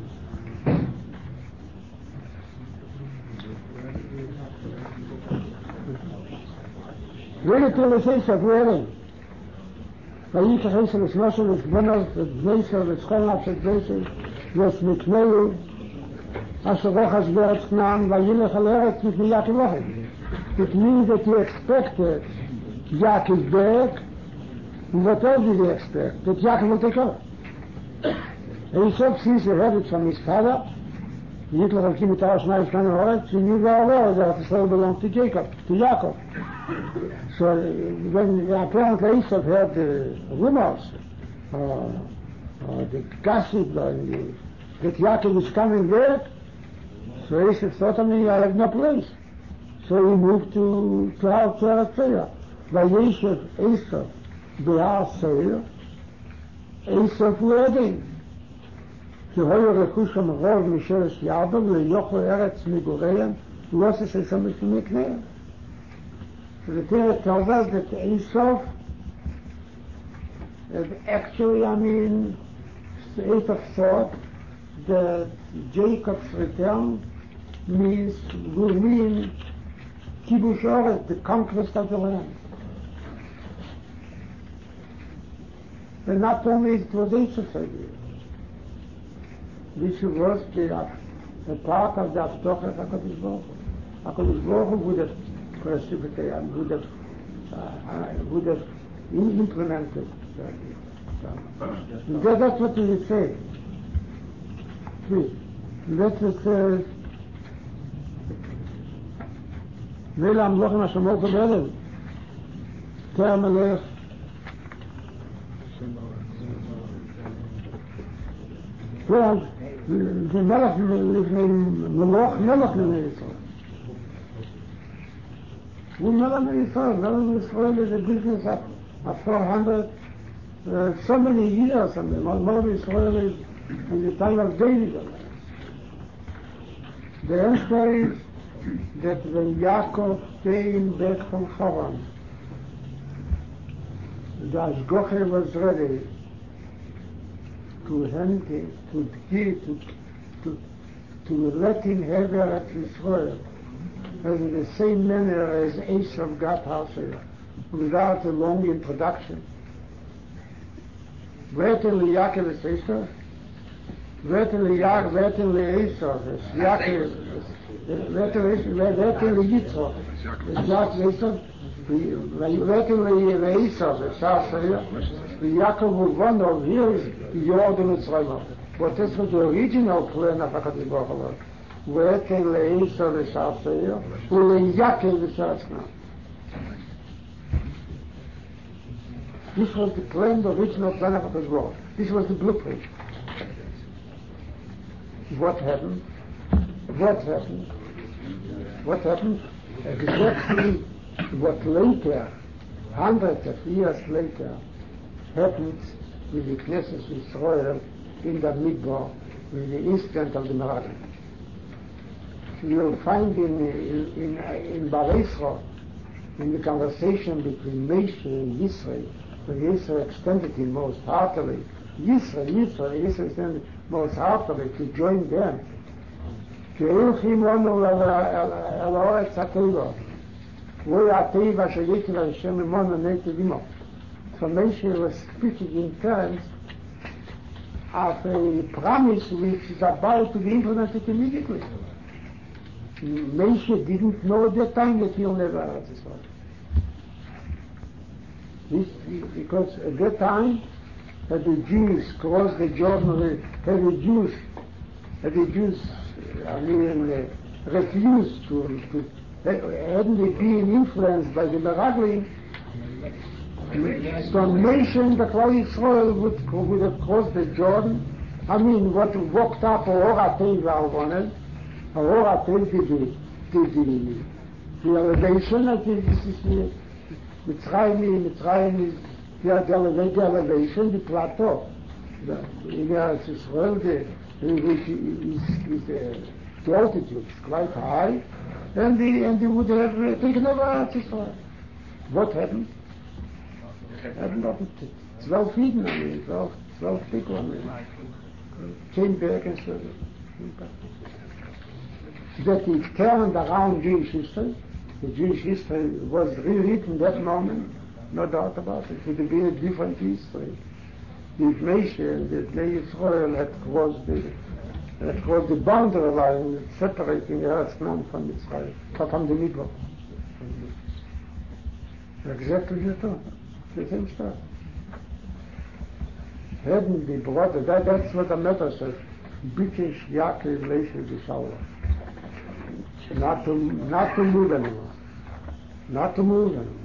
Really tell us Esau, really. ויקח עשר ושלושה ושבונות ובנייסר ושכונה של בייסר ושמקנאו אשר רוחש בארץ כנען וילך על ארץ מפני יעקב אוכל. It means that he expected Yaakov back, what else did he expect? That Yaakov will take over. Esau, since he heard it from his father, Hitler came to our nice kind of heart, he knew very well that the soul belonged to Jacob, to Yaakov. So when apparently Esau heard the rumors, uh, uh, the gossip, uh, that Yaakov is coming back, so Esau thought, I mean, I have no place. So he moved to to our Eritrea. Vayeshev Esau Behar Seir, Esau wedding. כי היו רכוש המרוב משרש יעבד ליוכו ארץ מגוריהם, לא עושה ששם מקניהם. So the Torah tells us that Esau, actually, I mean, Esau thought that Jacob's return means, will mean Kibush Oretz, the conquest of the land. And not only it was Esau's idea. This was the, the part of the Avtoches HaKadosh Baruch Hu. HaKadosh Baruch Hu would have precipitated, would have, uh, would have implemented. And that, that's what we say. That's what says, Mela Amloch Ma Shemot B'Erev, Ter Melech, Well, the Melech לפני מלוך מלך לפני ישראל. הוא מלך לישראל. מלך לישראל is a business of, of four hundred, uh, so many years. And Melech Israel is in the time of David. The answer is that when Yaakov came back from Haran, the Ashgoche was ready to hand him, to give, to, to, to let him have Eretz Yisrael, as in the same manner as Esav got Hashem, without a long introduction. Weten li Yaakov es Esav, weten li Yaakov, weten li Esav, es Yaakov, weten li Yitzchak, es Yaakov Esav, weten li Esav, es Hashem, Yaakov will one of his Jordan Mitzrayim. But this was the original plan of HaKadosh Baruch Hu. Weten li Esav es Hashem, ule Yaakov es Hashem. This was the plan, the original plan of HaKadosh Baruch Hu. This was the blueprint. What happened? What happened? What happened? Exactly what later, hundreds of years later, happened with the Knesset Yisrael in the Midbar, with the incident of the Meraglim. You will find in in in, in Bareisra, in the conversation between Moshe and Yisrael, when Yisrael extended him most heartily, Yisrael, Yisrael, Yisrael extended most heartily to join them. שהולכים לנו אל הארץ הטבע, והוא הטבע שיתר השם ממנו נטב עמו. So Moshe was speaking in terms of a promise which is about to be implemented immediately. Moshe didn't know at that time that he'll never have this one. This, because at that time, had the Jews crossed the Jordan, had the Jews, had the Jews, I mean, uh, refused to, to, hadn't they been influenced by the Meraglim, so nation the Klal Yisrael would, would have crossed the Jordan. I mean, what walked up Or HaTeva wanted, Or HaTeva did the, the elevation, I think this is the Mitzrayim, Mitzrayim is the, the elevation, the plateau. The, in Eretz Yisrael, the, which is, is uh, the altitude is quite high, and they, and they would have uh, taken over Eretz Yisrael. What happened? Happened up to twelve feet, I mean, twelve, twelve people, I mean, came back and said, that it turned around Jewish history. The Jewish history was rewritten that moment, no doubt about it. It would have been a different history if Moshe and the Bnei Yisrael had crossed the, had crossed the boundary line separating Eretz Canaan from Mitzrayim, from the Midbar. Exactly the same, the same stuff. Hadn't the brother, that, that's what the matter says, Bitish Yaakov Leisha B'Shalom. Not to, not to move anymore. Not to move anymore.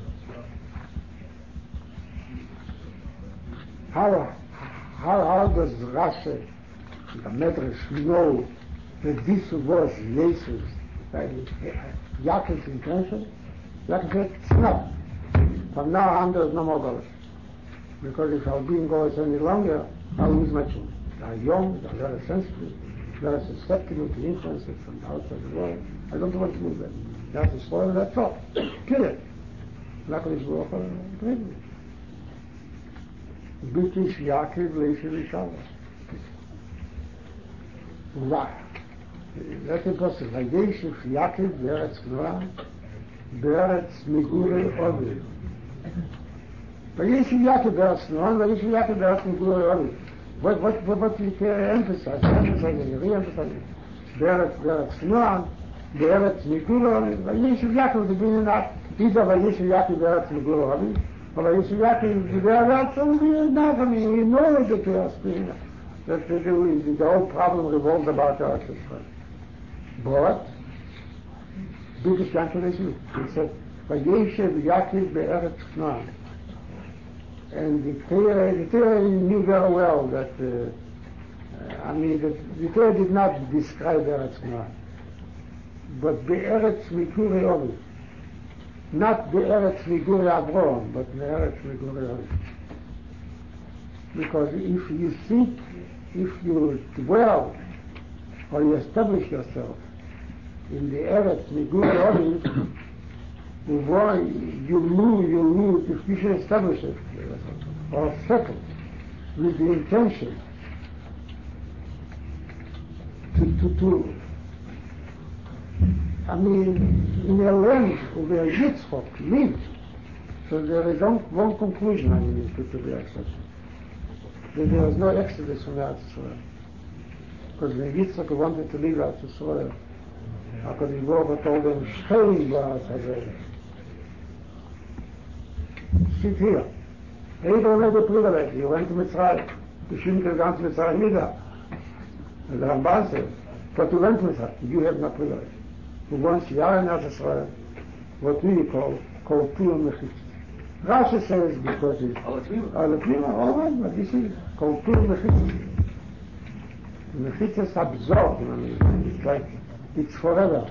How, how, how does Rashi, the Medrash, know that this was Jesus, Yaakov's intention? Yaakov said, it's not. From now on, there's no more Golos. Because if our being goes any longer, I'll lose my children. They're young, they're very sensitive, very susceptible to influences from outside the world. I don't want to move them. That's the story, that's all. Period. Luckily, it's worth agreed with it. Bitish Yaakov Leisha B'Shalom. Why? That's impossible. Vayeshev Yaakov Be'eretz Knoah, Be'eretz Megurei Ovid. Vayeshev Yaakov Be'eretz Knoah, Vayeshev Yaakov Be'eretz Megurei Ovid. What, what, what, what do you care emphasize? Emphasizing, re-emphasizing. Be'eretz Be'eretz Knoah, Be'eretz Megurei Ovid. Vayeshev Yaakov, the meaning not either Vayeshev Yaakov Be'eretz Megurei Ovid, Aber ich sage, der hat schon wie nach me, he know that we are speaking, that the, the, the whole problem revolves about Eretz Yisrael. But, biggest calculation, he said, Vayeshev Yaakov be'eretz Knaan. And the Torah, the Torah knew very well that, uh, I mean, that the Torah did not describe Eretz Knaan, but be'eretz Mikuri Ovi. Not be'eretz Mikuri Avrom, but be'eretz Mikuri Ovi. Because if you seek, if you dwell, or you establish yourself in the Eretz Mikuri Ovi, why you move, you move, if you should establish it, or settle, with the intention to, to, to I mean, in a land where Yitzchok lived, so there is one, one conclusion, I mean, to, to the exodus. That there was no exodus from Eretz Yisrael. Because when Yitzchok wanted to leave Eretz Yisrael, HaKadosh Baruch Hu told him, Shein ba'aretz hazeh. Sit here. Abraham had a privilege. He went to Mitzrayim. You shouldn't have gone to Mitzrayim either. And the Ramban says, but you went to Mitzrayim. You have no privilege. Who wants Yah in Eretz Yisrael, what we call, called Pur Mechitz. Rashi says because it's Alatlima, all right, but this is called Pur Mechitz. Mechitz is absorbed, I mean, it's like, it's forever.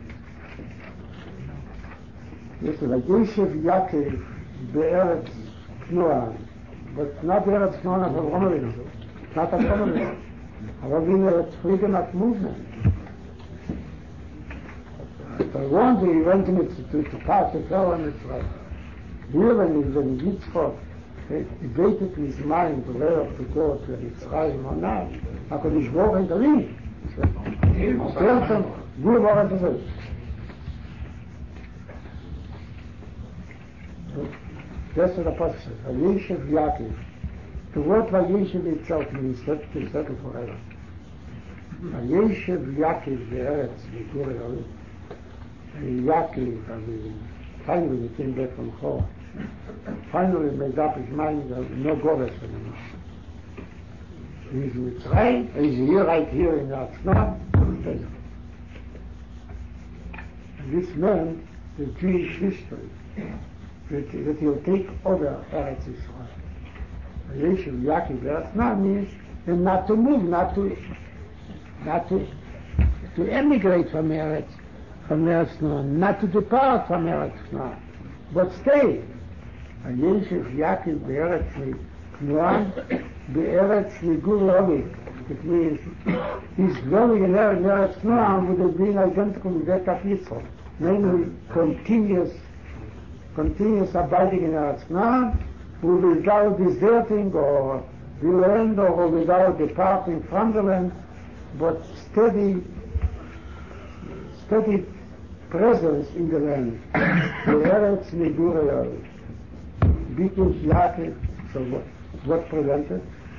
Yes, like Yosef Yaakov, be'eretz Knaan, but not be'eretz Knaan of Avraham Avinu, not Avraham Avinu. Avraham Avinu had freedom of movement. For one day he went to, to, to pass the Torah in Mitzrayim. Here when, when Yitzchok debated in his mind whether to go to Mitzrayim or not, HaKadosh Baruch Hu intervened. He said, tell him, do what to say. That's what the Apostle says. Vayeshev Yaakov. The word Vayeshev itself means set to settle forever. Vayeshev Yaakov be'eretz Mikuri Ovi. And Yaakov, I mean, finally he came back from Chor. Finally made up his mind that no Gores anymore. He's Mitzrayim, he's here, right here in Eretz Knaan. And this meant the Jewish history. That, that he'll take over Eretz Yisrael. Vayeshev Yaakov be'eretz Knaan means and not to move, not to, not to, to emigrate from Eretz, from Eretz Knaan, not to depart from Eretz Knaan, but stay. Vayeshev Yaakov be'eretz Knaan, be'eretz Mikuri Ovi. It means his dwelling in Eretz Knaan would have been identical with that of Yitzchok, namely continuous continuous abiding in Eretz Knaan, without deserting or the land or without departing from the land, but steady, steady presence in the land. The Eretz Mikuri Ovi. Because Yaakov, so what, what prevented?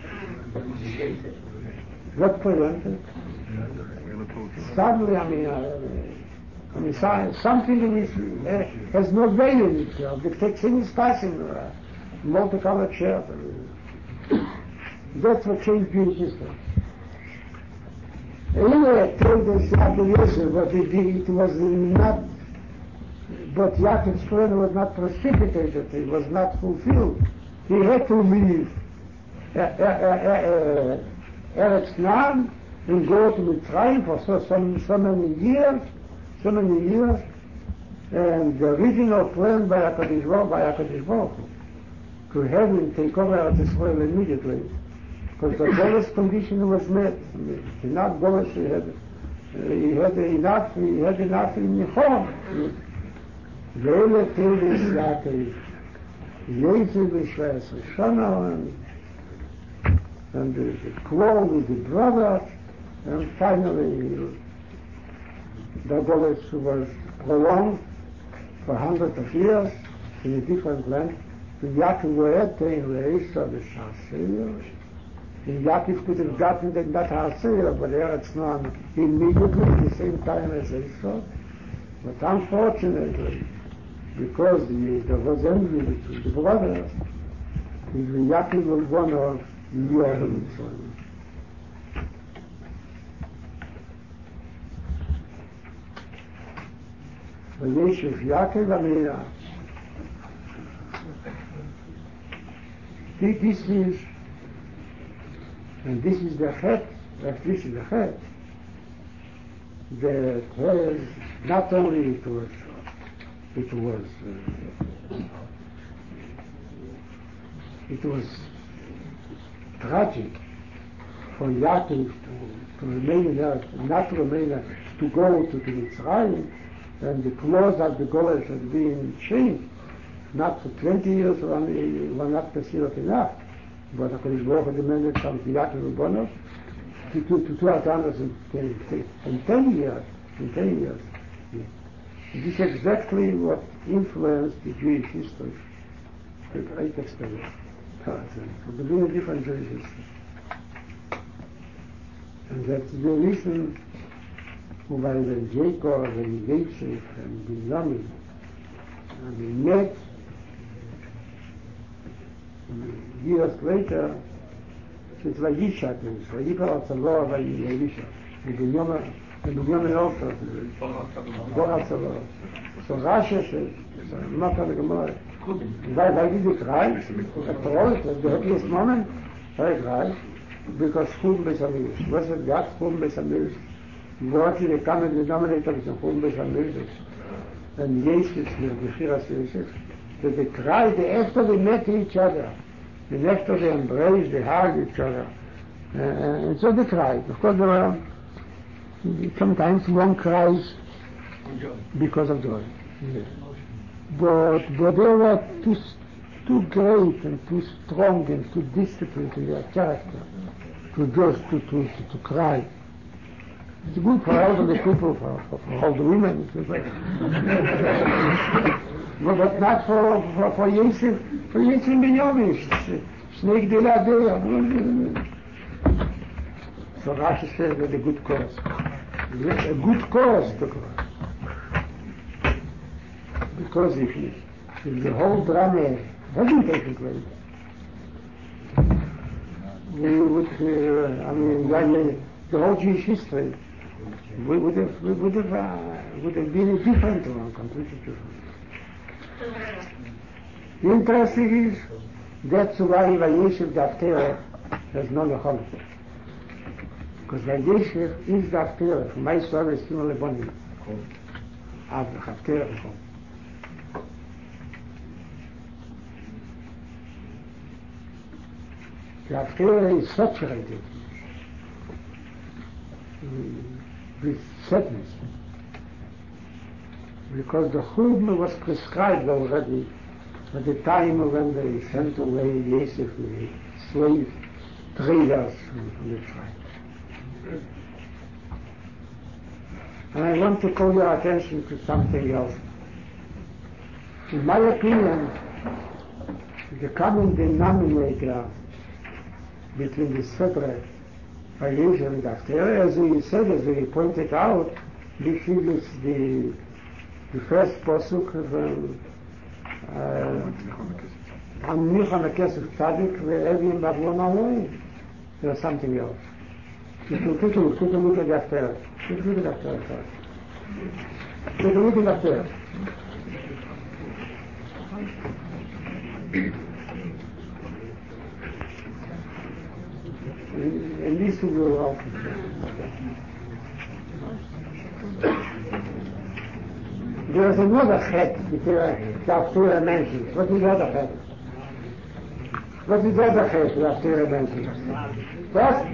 What prevented? Suddenly, I mean, uh, I mean, something which uh, has no value in itself. The thing is passing, uh, multicolored shirt. That's what changed Jewish history. Anyway, I told us Yaakov Yosef, but it, it was not, but Yaakov's plan was not precipitated, it was not fulfilled. He had to leave uh, uh, uh, uh, Eretz Knaan and go to Mitzrayim for so, so, so many years, so many years, and the original plan by HaKadosh Baruch by HaKadosh Baruch to have him take over Eretz Yisrael immediately, because the Golus condition was met. Not Golus, he had, he had enough, he had enough in Nechon. Ve'ele Tilvis Yaakov, Yosef B'Shvayis Shana, and, and the, the quarrel with the brothers, and finally the Golus was prolonged for hundreds of years in a different land. The Yaakov had taken Reisha B'Shasir, and Yaakov could have gotten that not Hasir, but Eretz Knaan immediately at the same time as Esau. But unfortunately, because the, there was envy between the brothers, is when Yaakov was born of Yoel Mitzrayim. וישב יעקב עלייה. This is, and this is the head, this is the head, that has, not only it was, it was, uh, it was tragic for Yaakov to, to remain there, not to remain there, to go to the Mitzrayim, and the clothes of the Golas had been changed, not for twenty years, only were not considered enough. But HaKadosh Baruch Hu demanded from Yaakov Rabbanov to to to two hundred ten, in ten years, in ten years. This is exactly what influenced the Jewish history to a great extent. From the beginning, different Jewish history. And that's the reason why when Jacob and Joseph and Binyamin and they met years later, it's Vayisha, it's Vayipar Atzalor, Vayisha. And Binyamin, and Binyamin also, Bor Atzalor. So Rashi says, so I'm not going to Gemara. Why, why did he cry? After all, it was the happiest moment. Why cry? Because Chum Besamilus. Was it God, Chum Besamilus? What the common denominator is in Chum Besamilus. And Jesus, the Meshiras Yosef, that they cried after they met each other, and after they embraced, they hugged each other. Uh, and so they cried. Of course, there were sometimes one cries because of joy. Yeah. But, but they were too, too great and too strong and too disciplined in their character to just to, to, to, to cry. It's good for elderly people, for, for, for older women. But, but not for, for, for Yosef, for Yosef Binyamin. Snake de la Dea. So Rashi says that a good cause. A good cause to cry. Because if, if the whole drama hadn't taken place, we would, uh, I mean, the whole Jewish history we would have, we would have, uh, would have been a different one, completely different. Interesting is that's why Vayeshev Daftera has no Nechol. Because Vayeshev is Daftera, from my story, is Timon Lebonim. Av Daftera Nechol. Daftera is saturated with sadness, because the Churban was prescribed already at the time when they sent away Yosef, the slave traders from the tribe. And I want to call your attention to something else. In my opinion, the common denominator between the separate Vayeshev and Daftera, as we said, as we pointed out, this is the the first pasuk of Amnicha Mekesef Tzadik ve'Evim Bavlon Aloim. There's something else. Take a look, take a look at Daftera. Take a look at Daftera first. Take a look at Daftera. And this will go out. There is another head that Daftera mentions. What is the other head? What is the other head that Daftera mentions? What?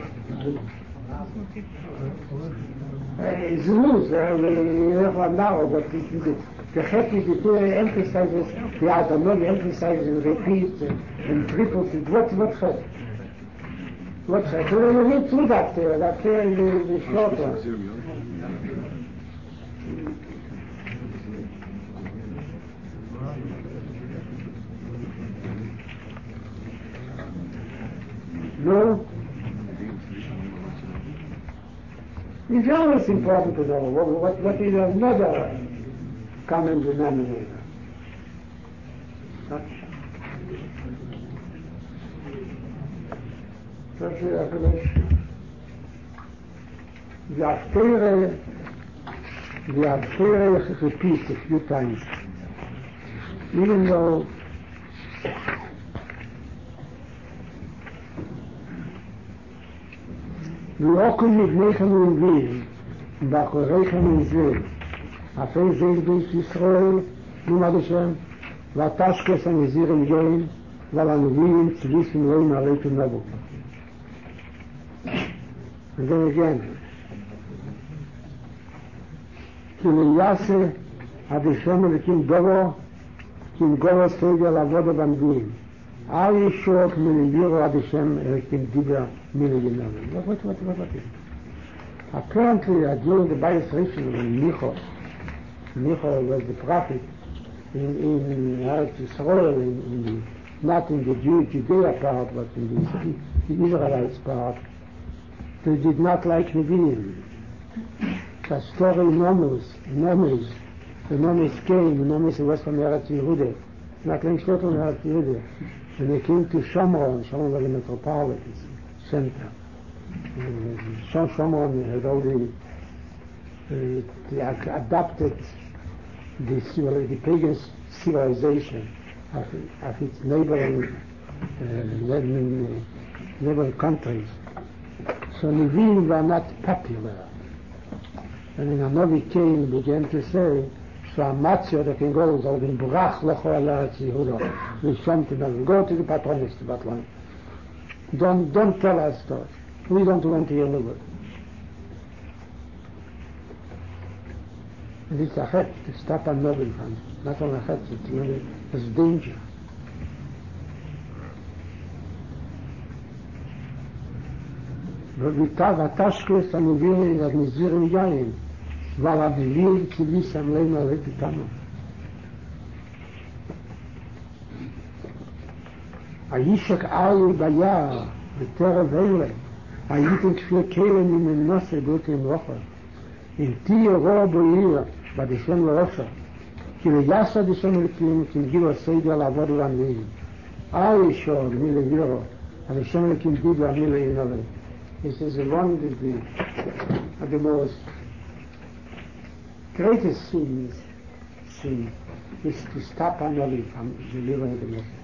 Zluz, now, but the head is the Torah emphasizes, the Adonai emphasizes, repeats, and triples it. What, what head? What head? We will read through that Torah, that Torah is the, the short one. No? In general, it's important to know what, what, what is another common denominator. That's the revelation. The Haftarah, the Haftarah repeats a few times. Even though ואוקום מבניכם ונביאים, באחוריכם נזיר, אחרי זה ידוס ישראל, נאמר השם, ותשקס הנזיר עליון, ועל הנביאים צביסים לא מעליתם נבו. And then again, כי ליעשה עד השם אלוקים דובו, כי אם גובו סגל עבודה בנביאים. אל ישוק מלבירו עד השם אלוקים דיבר מלגנב. What, what, what, what, what is it? Apparently, uh, during the Bible tradition, when Micho, Micho was the prophet in, in Eretz Yisrael, in, in the, not in the Jew, Judea part, but in the, the Israelites part, they did not like Nevi'im. The story enormous, enormous. The enormous came, enormous was from Eretz Yehuda. Not like short from Eretz Yehuda. When they came to Shomron, Shomron was the metropolitan center. Shom Shomron had already uh, adopted the, civil, the pagan civilization of, of its neighboring, uh, neighboring, neighboring countries. So Nevi'im were not popular. And then Hanavi came and began to say, so Amatzio, the king goes, or the Brach Lecho Eretz Yehuda, we come to them, go to the Patronis, to Batlan. Don't, don't tell us that. We don't want to hear the word. And it's a het to stop a novel from, not only a het, it's really, it's danger. ותשקס הנביאים והנזירים יין, ועל הנביאים ציוויסם להם עלית איתנו. הישק אריה ביער, בטרב אלה, הייתם כפיר כלם מן הנושא בוטים רוחב. אם תהיה רוע בעיר, בדשם לראשה, כי ליסה דשם אלוקים, כי נגידו הסיידר לעבוד ולנביאים. אריה שור, מילה ירו, הדשם אלוקים דיבר מילה ינלה. He says, one of the, of the most greatest sins, sin is to stop annually from delivering the message.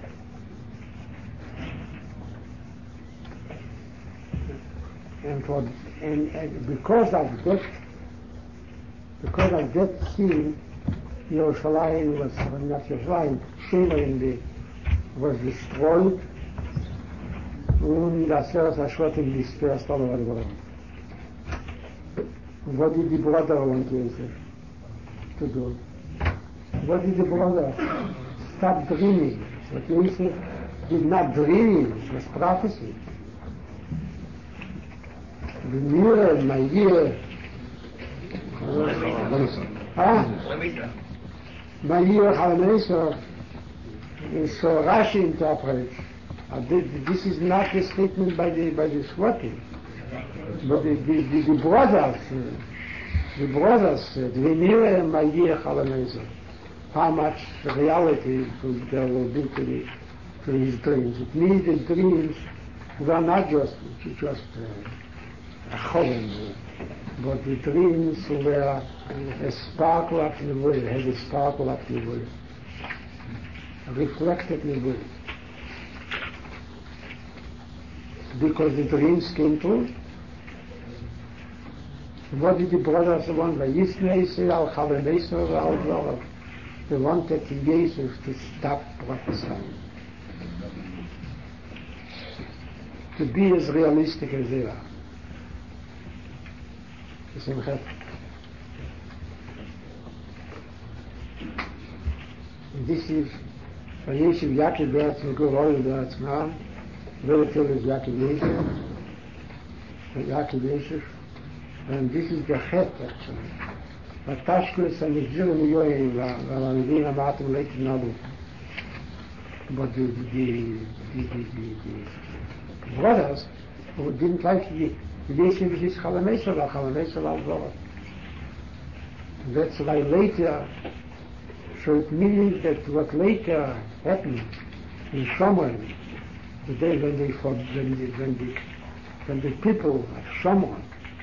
And, for, and, and because of that, because of that sin, Yerushalayim was, not Yerushalayim, Sheva in the, was destroyed. Und das Herz erschrocken dispersed all over the world. What did the brother want Yosef to do? What did the brother? Stop dreaming. But Yosef did not dream, it was prophecy. The mirror, my ear, ah, my ear, Halamesa, is so Rashi interprets. Uh, this is not a statement by the by the Swatim, but the the, the, the brothers, uh, the brothers said, "V'nireh ma'yir chalamezer." How much reality there will be to, the, to his dreams? It means the dreams were not just just uh, a cholem, but the dreams were a sparkle of the will, had a sparkle of the will, reflected the will. Because the dreams came true. What did the brothers want? They wanted Jesus to stop prophesying. To be as realistic as they are. And this is Yeshiv Yaakov Be'atzma Gorol Be'atzma. Relative is Yaakov Yosef, Yaakov Yosef, and this is the het actually. Vatashkus and Nizir Yoyim, Valanvina Matum Leit Nabu. But the, the, the, the, the, the brothers who didn't like Yosef is Chalamesel, Chalamesel al Dvorah. That's why later So it means that what later happened in Shomron, the day when they for, when the when the when the people of Shomron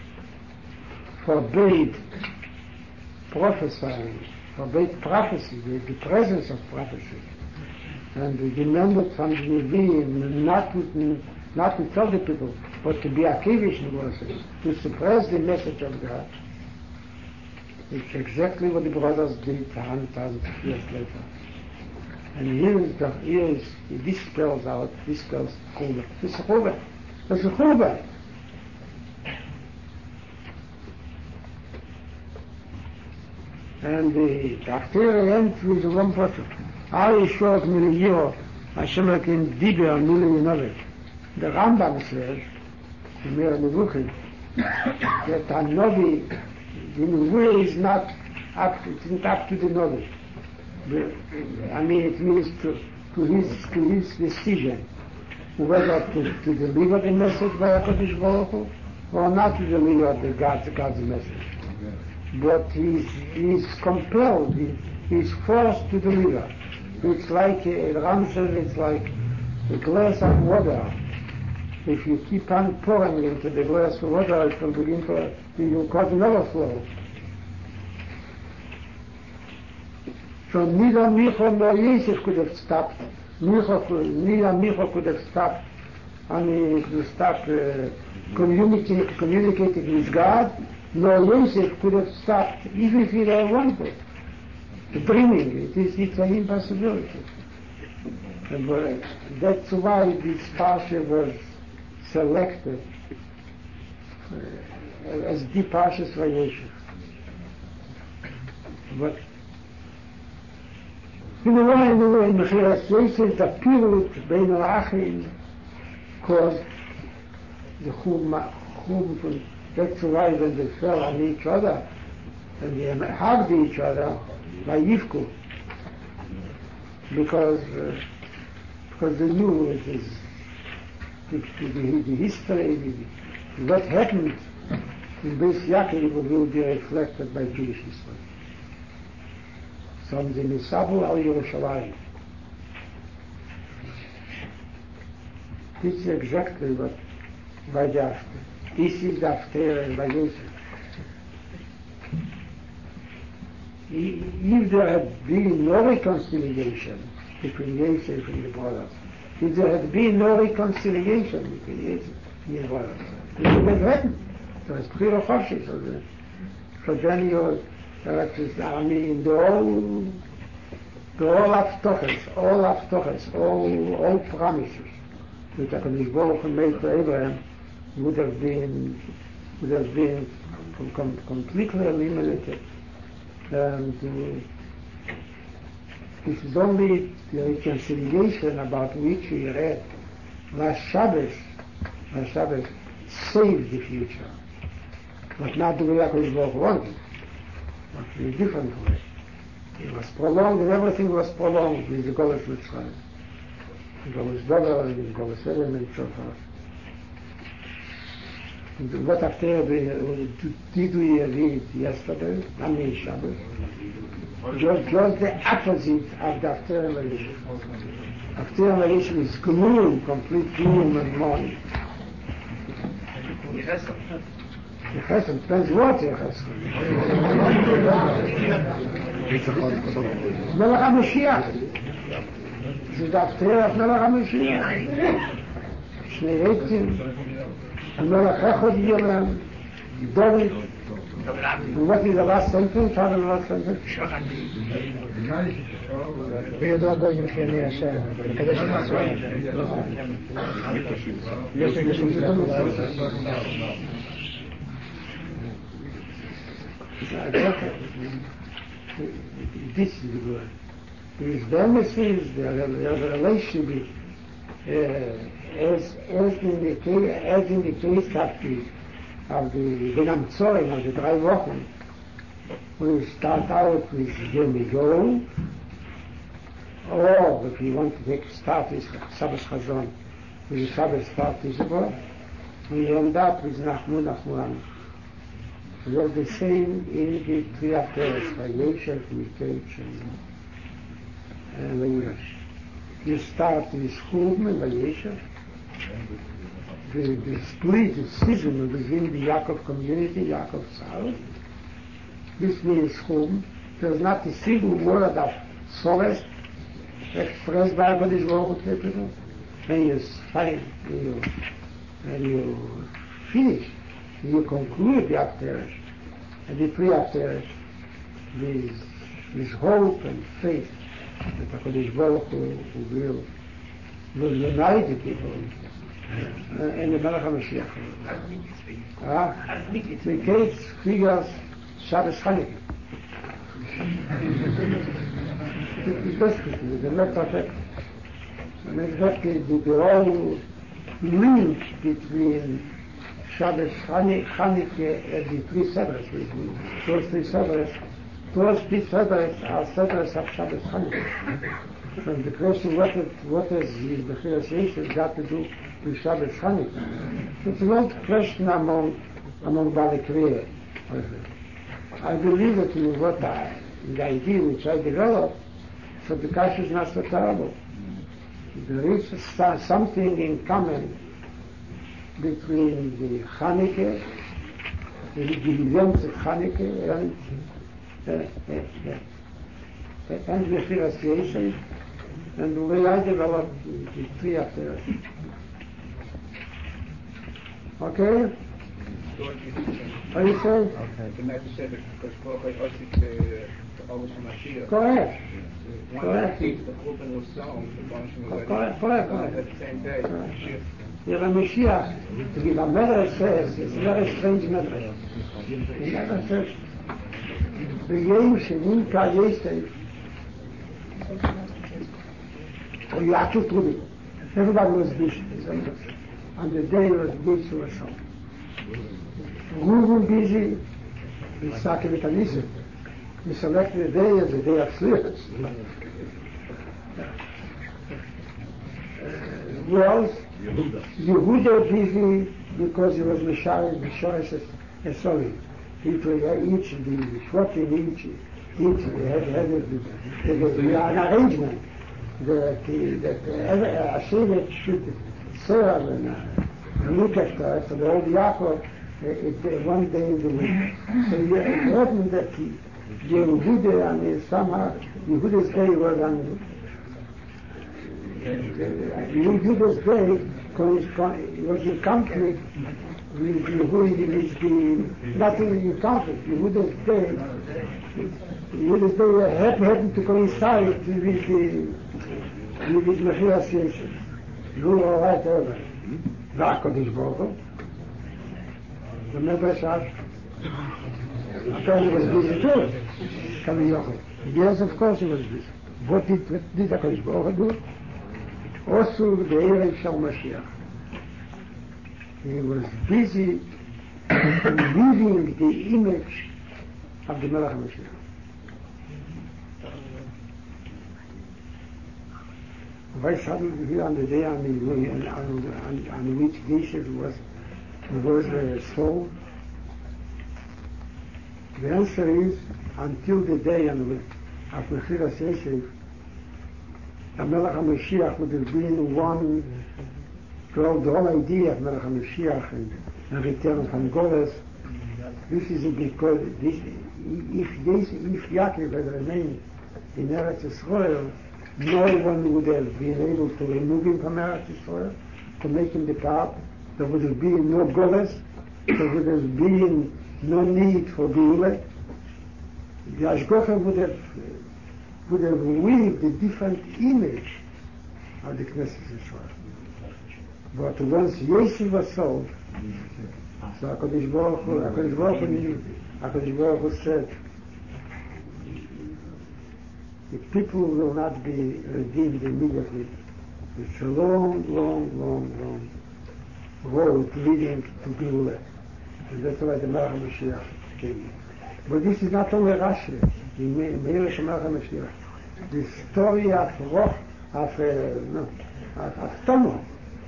forbade prophesying, forbade prophecy, the, the presence of prophecy, and we demanded from the Nevi'im not to not to tell the people, but to be akivish to suppress the message of God. It's exactly what the brothers did one hundred thousand years later. And here is, the, here is, this spells out, this spells Churban. This is Churban. This is Churban. And the Haftarah ends with one person. Ari short miliyot, Hashem Elokim diber miliyinovet. The Rambam says, in Meir Nevuchim, that a Novi, the Nevuah is not up, it's not up to the Novi. I mean, it means to, to his to his decision, whether to, to deliver the message by HaKadosh Baruch Hu, or not to deliver the God's, God's message. But he's, he's compelled, he, he's forced to deliver. It's like, uh, Ram says, it's like a glass of water. If you keep on pouring into the glass of water, it will begin to, it will cause an overflow. So neither Micha nor Yosef could have stopped. Micha could, neither Micha could have stopped. I mean, to stop uh, communicating, communicating with God, nor Yosef could have stopped, even if he had wanted. Dreaming, it is, it's an impossibility. And, uh, that's why this parsha was selected uh, as the Parshas Vayeshev. But in a way, in a way, Mechiras Yosef, the period Bein Achim caused the Chum, Chum, that's why when they fell on each other, and they hugged each other, by Yivku, because, uh, because they knew it is the, the, the history, the, what happened in Beis Yaakov will be reflected by Jewish history. From the Nisabu al Yerushalayim. This is exactly what by the after. This is the Haftarah by Yosef. If there had been no reconciliation between Yosef and the brothers, if there had been no reconciliation between Yosef and the brothers, it would have happened. So it's clear of Choshes. So then you, I mean, the all, the all Avtoches, all Avtoches, all, all promises which HaKadosh Baruch Hu made to Abraham would have been, would have been com- completely eliminated. And uh, this is only the reconciliation about which we read last Shabbos. Last Shabbos saved the future, but not the way HaKadosh Baruch Hu wanted, but in a different way. It was prolonged, and everything was prolonged with the Golus Mitzrayim, the Golus Dover, the Golus Edom, and so forth. And what after did we read yesterday, I mean Shabbos? Just, just the opposite of the Haftarah Vayeshev. Haftarah Vayeshev is gloom, complete gloom and mourning. Yechesem, depends what Yechesem. Melech HaMashiach. This is the Haftarah of Melech HaMashiach. Shnei Eitim, Melech Echad Yelem, David. And what is the last sentence? How is the last sentence? וידוע גוי מחיוני השם, וקדש את מצרים. This is good. These benefits, the relationship, uh, as, as, in the case, as in the case of the of the Benam Tzorim, of the drei Wochen, we start out with Yom Yom, or if you want to take start with Shabbos Chazon, with Shabbos Start Yisrael, we end up with Nachmu Nachmu. We have the same in the three Haftarahs, Vayeshev, Miketz, and you start with Churban and Vayeshev. The, the split, the schism within the Yaakov community, Yaakov's house. This means Churban. There's not a single word of solace expressed by HaKadosh Baruch Hu to people. When you find, you, when you finish, you conclude the Haftarah, and the pre-Haftarah, with, with hope and faith that HaKadosh Baruch Hu will, will unite the people uh, and the Melech HaMashiach. Ah, the case figures Shabbos Chanukah. It's desperately, the matter of fact, the, the whole link between Shabbos Chanukah and the three Sederes, those three Sederes, those three Sederes are Sederes of Shabbos Chanukah. And the question, what, it, what has the Bechiras Yosef got to do with Shabbos Chanukah? It's an old question among, among Baalei Kriya. I believe that in what I, in the idea which I developed, so the Kasha is not so terrible. There is something in common between the Chanukah, the, the events of Chanukah, and uh, uh, uh, and the Bechiras Yosef, and the way I developed the, the three after. Okay? What do you say? Okay. The matter said that because Baruch Hu asked to Oros Mashiach. Correct. One Correct. the Churban was sown, the Baruch Hu was Correct, correct, correct. at the same day. Mashiach. The Mashiach, to give a Medrash says, it's a very strange Medrash. The Medrash says, the Yom Sheninka Yosef, or Yaakov Trubin. Everybody was busy. On the day was busy or so. Reuben busy with Sakevit Anissim. He selected the day as the day of Slichus. Uh, who else? Yehuda busy because he was Mishari, Mishari and Solim. Each, each, the Shvatim, each, each had, had a, the, the, the, an arrangement that, that every Hashem should serve and uh, look after for the old Yaakov uh, it, one day in the week. So it's important that the Yehuda, I mean, somehow Yehuda's day was on Yehuda's day was in conflict with Yehuda, the nothing in conflict. Yehuda's day, Yehuda's day happened to coincide with the with the Bechiras Yosef. You are right over. The HaKadosh Baruch Hu. The Medrash says, because he was busy too. Kami Yochel. Yes, of course he was busy. What did, what did HaKadosh Baruch Hu do? Also the Erev Shal Mashiach. He was busy weaving the image of the Melech HaMashiach. Why suddenly here on the day on, the, on, on, on which Jesus was, was uh, sold? The answer is, until the day on which of Bechiras Yosef, the Melech HaMashiach would have been one, well, the whole idea of Melech HaMashiach and, and return from Goles. This is because this, if, if Yaakov had remained in Eretz Yisrael, no one would have been able to remove him from Eretz Yisrael, to make him depart. There would have been no Goles, there would have been no need for Geula. The Ashgocha would have would have weaved a different image of the Knesset Yisrael. But once Yosef was sold, so HaKadosh Baruch Hu, HaKadosh Baruch Hu, HaKadosh Baruch Hu said, the people will not be redeemed immediately. It's a long, long, long, long road leading to Geula. And that's why the Melech HaMashiach came. But this is not only Rashi, the Melech HaMashiach. The story of Roch, of, uh, no, of, of Tomo.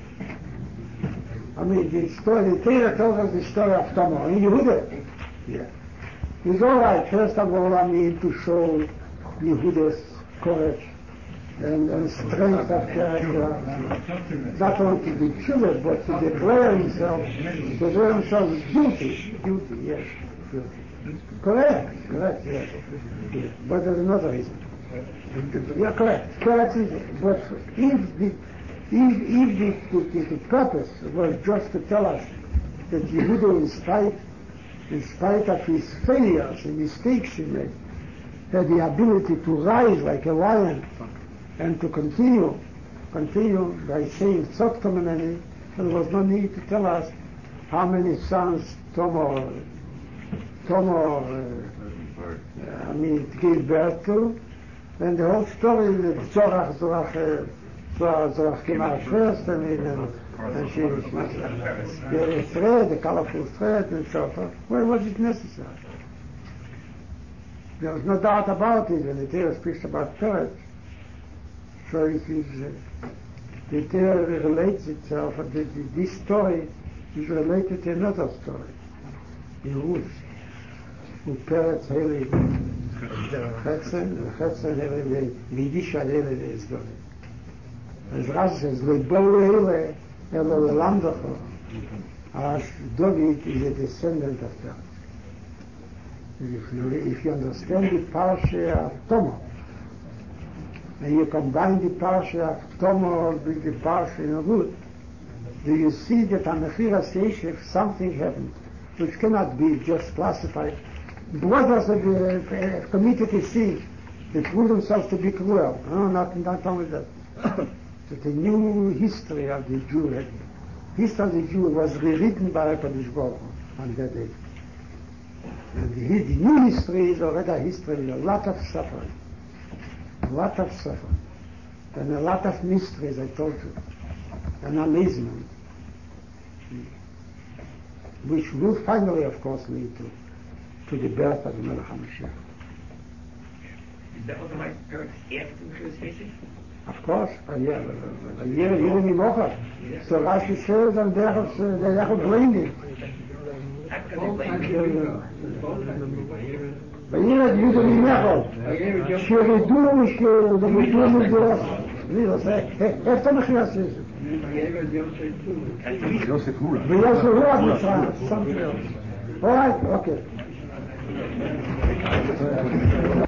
I mean, the story, the Torah tells us the story of Tomo, in Yehuda. Yeah. It's all right, first of all, I mean, to show Yehuda's courage and, and strength of character, not only to be children, but to declare himself, to declare himself with duty, duty, yes, duty. Correct, correct, yes. yes. But there's another reason. Yeah, correct, correct is, but if the, if, if the, the, the purpose was just to tell us that Yehuda, in spite, in spite of his failures and mistakes he made, had the ability to rise like a lion and to continue, continue by saying Tzotkamanani, there was no need to tell us how many sons Tomo, Tomo, uh, I mean, gave birth to, and the whole story that Zorach, Zorach, Zorach, Zorach came out first, and, and, and she, she the thread, the colorful thread, and so forth. Well, was it necessary? There was no doubt about it when the Torah speaks about Peretz. So it is, uh, the Torah relates itself, and the, the, this story is related to another story in Ruth, who Peretz Heli, Chetzen, Chetzen Heli, Vidisha Heli is going. As Rashi says, Lebo Heli, Elo Landacho, as David is a descendant of Peretz. If you, if you understand the Parsha of Tomo, and you combine the Parsha of Tomo with the Parsha in Ruth, do you see that on the Mechiras Yeshiv something happened which cannot be just classified. Brothers have uh, committed a sin that proved themselves to be cruel. No, not, not only that. That a new history of the Jew had. History of the Jew was rewritten by HaKadosh Baruch Hu on that day. And the, the new history is already a history with a lot of suffering. A lot of suffering. And a lot of mysteries, I told you. And amazement. Which will finally, of course, lead to, to the birth of the Melech HaMashiach. Is that also like Peretz after Mechiras Yeshiv? Of course, a year, a year, a year in Mocha. So Rashi says, and they have, they have blamed it. וילד יהודה ממחו שירדו שירדו מגורס איפה מכירה שיש ויוסף הוא עד מצרים אורייט, אוקיי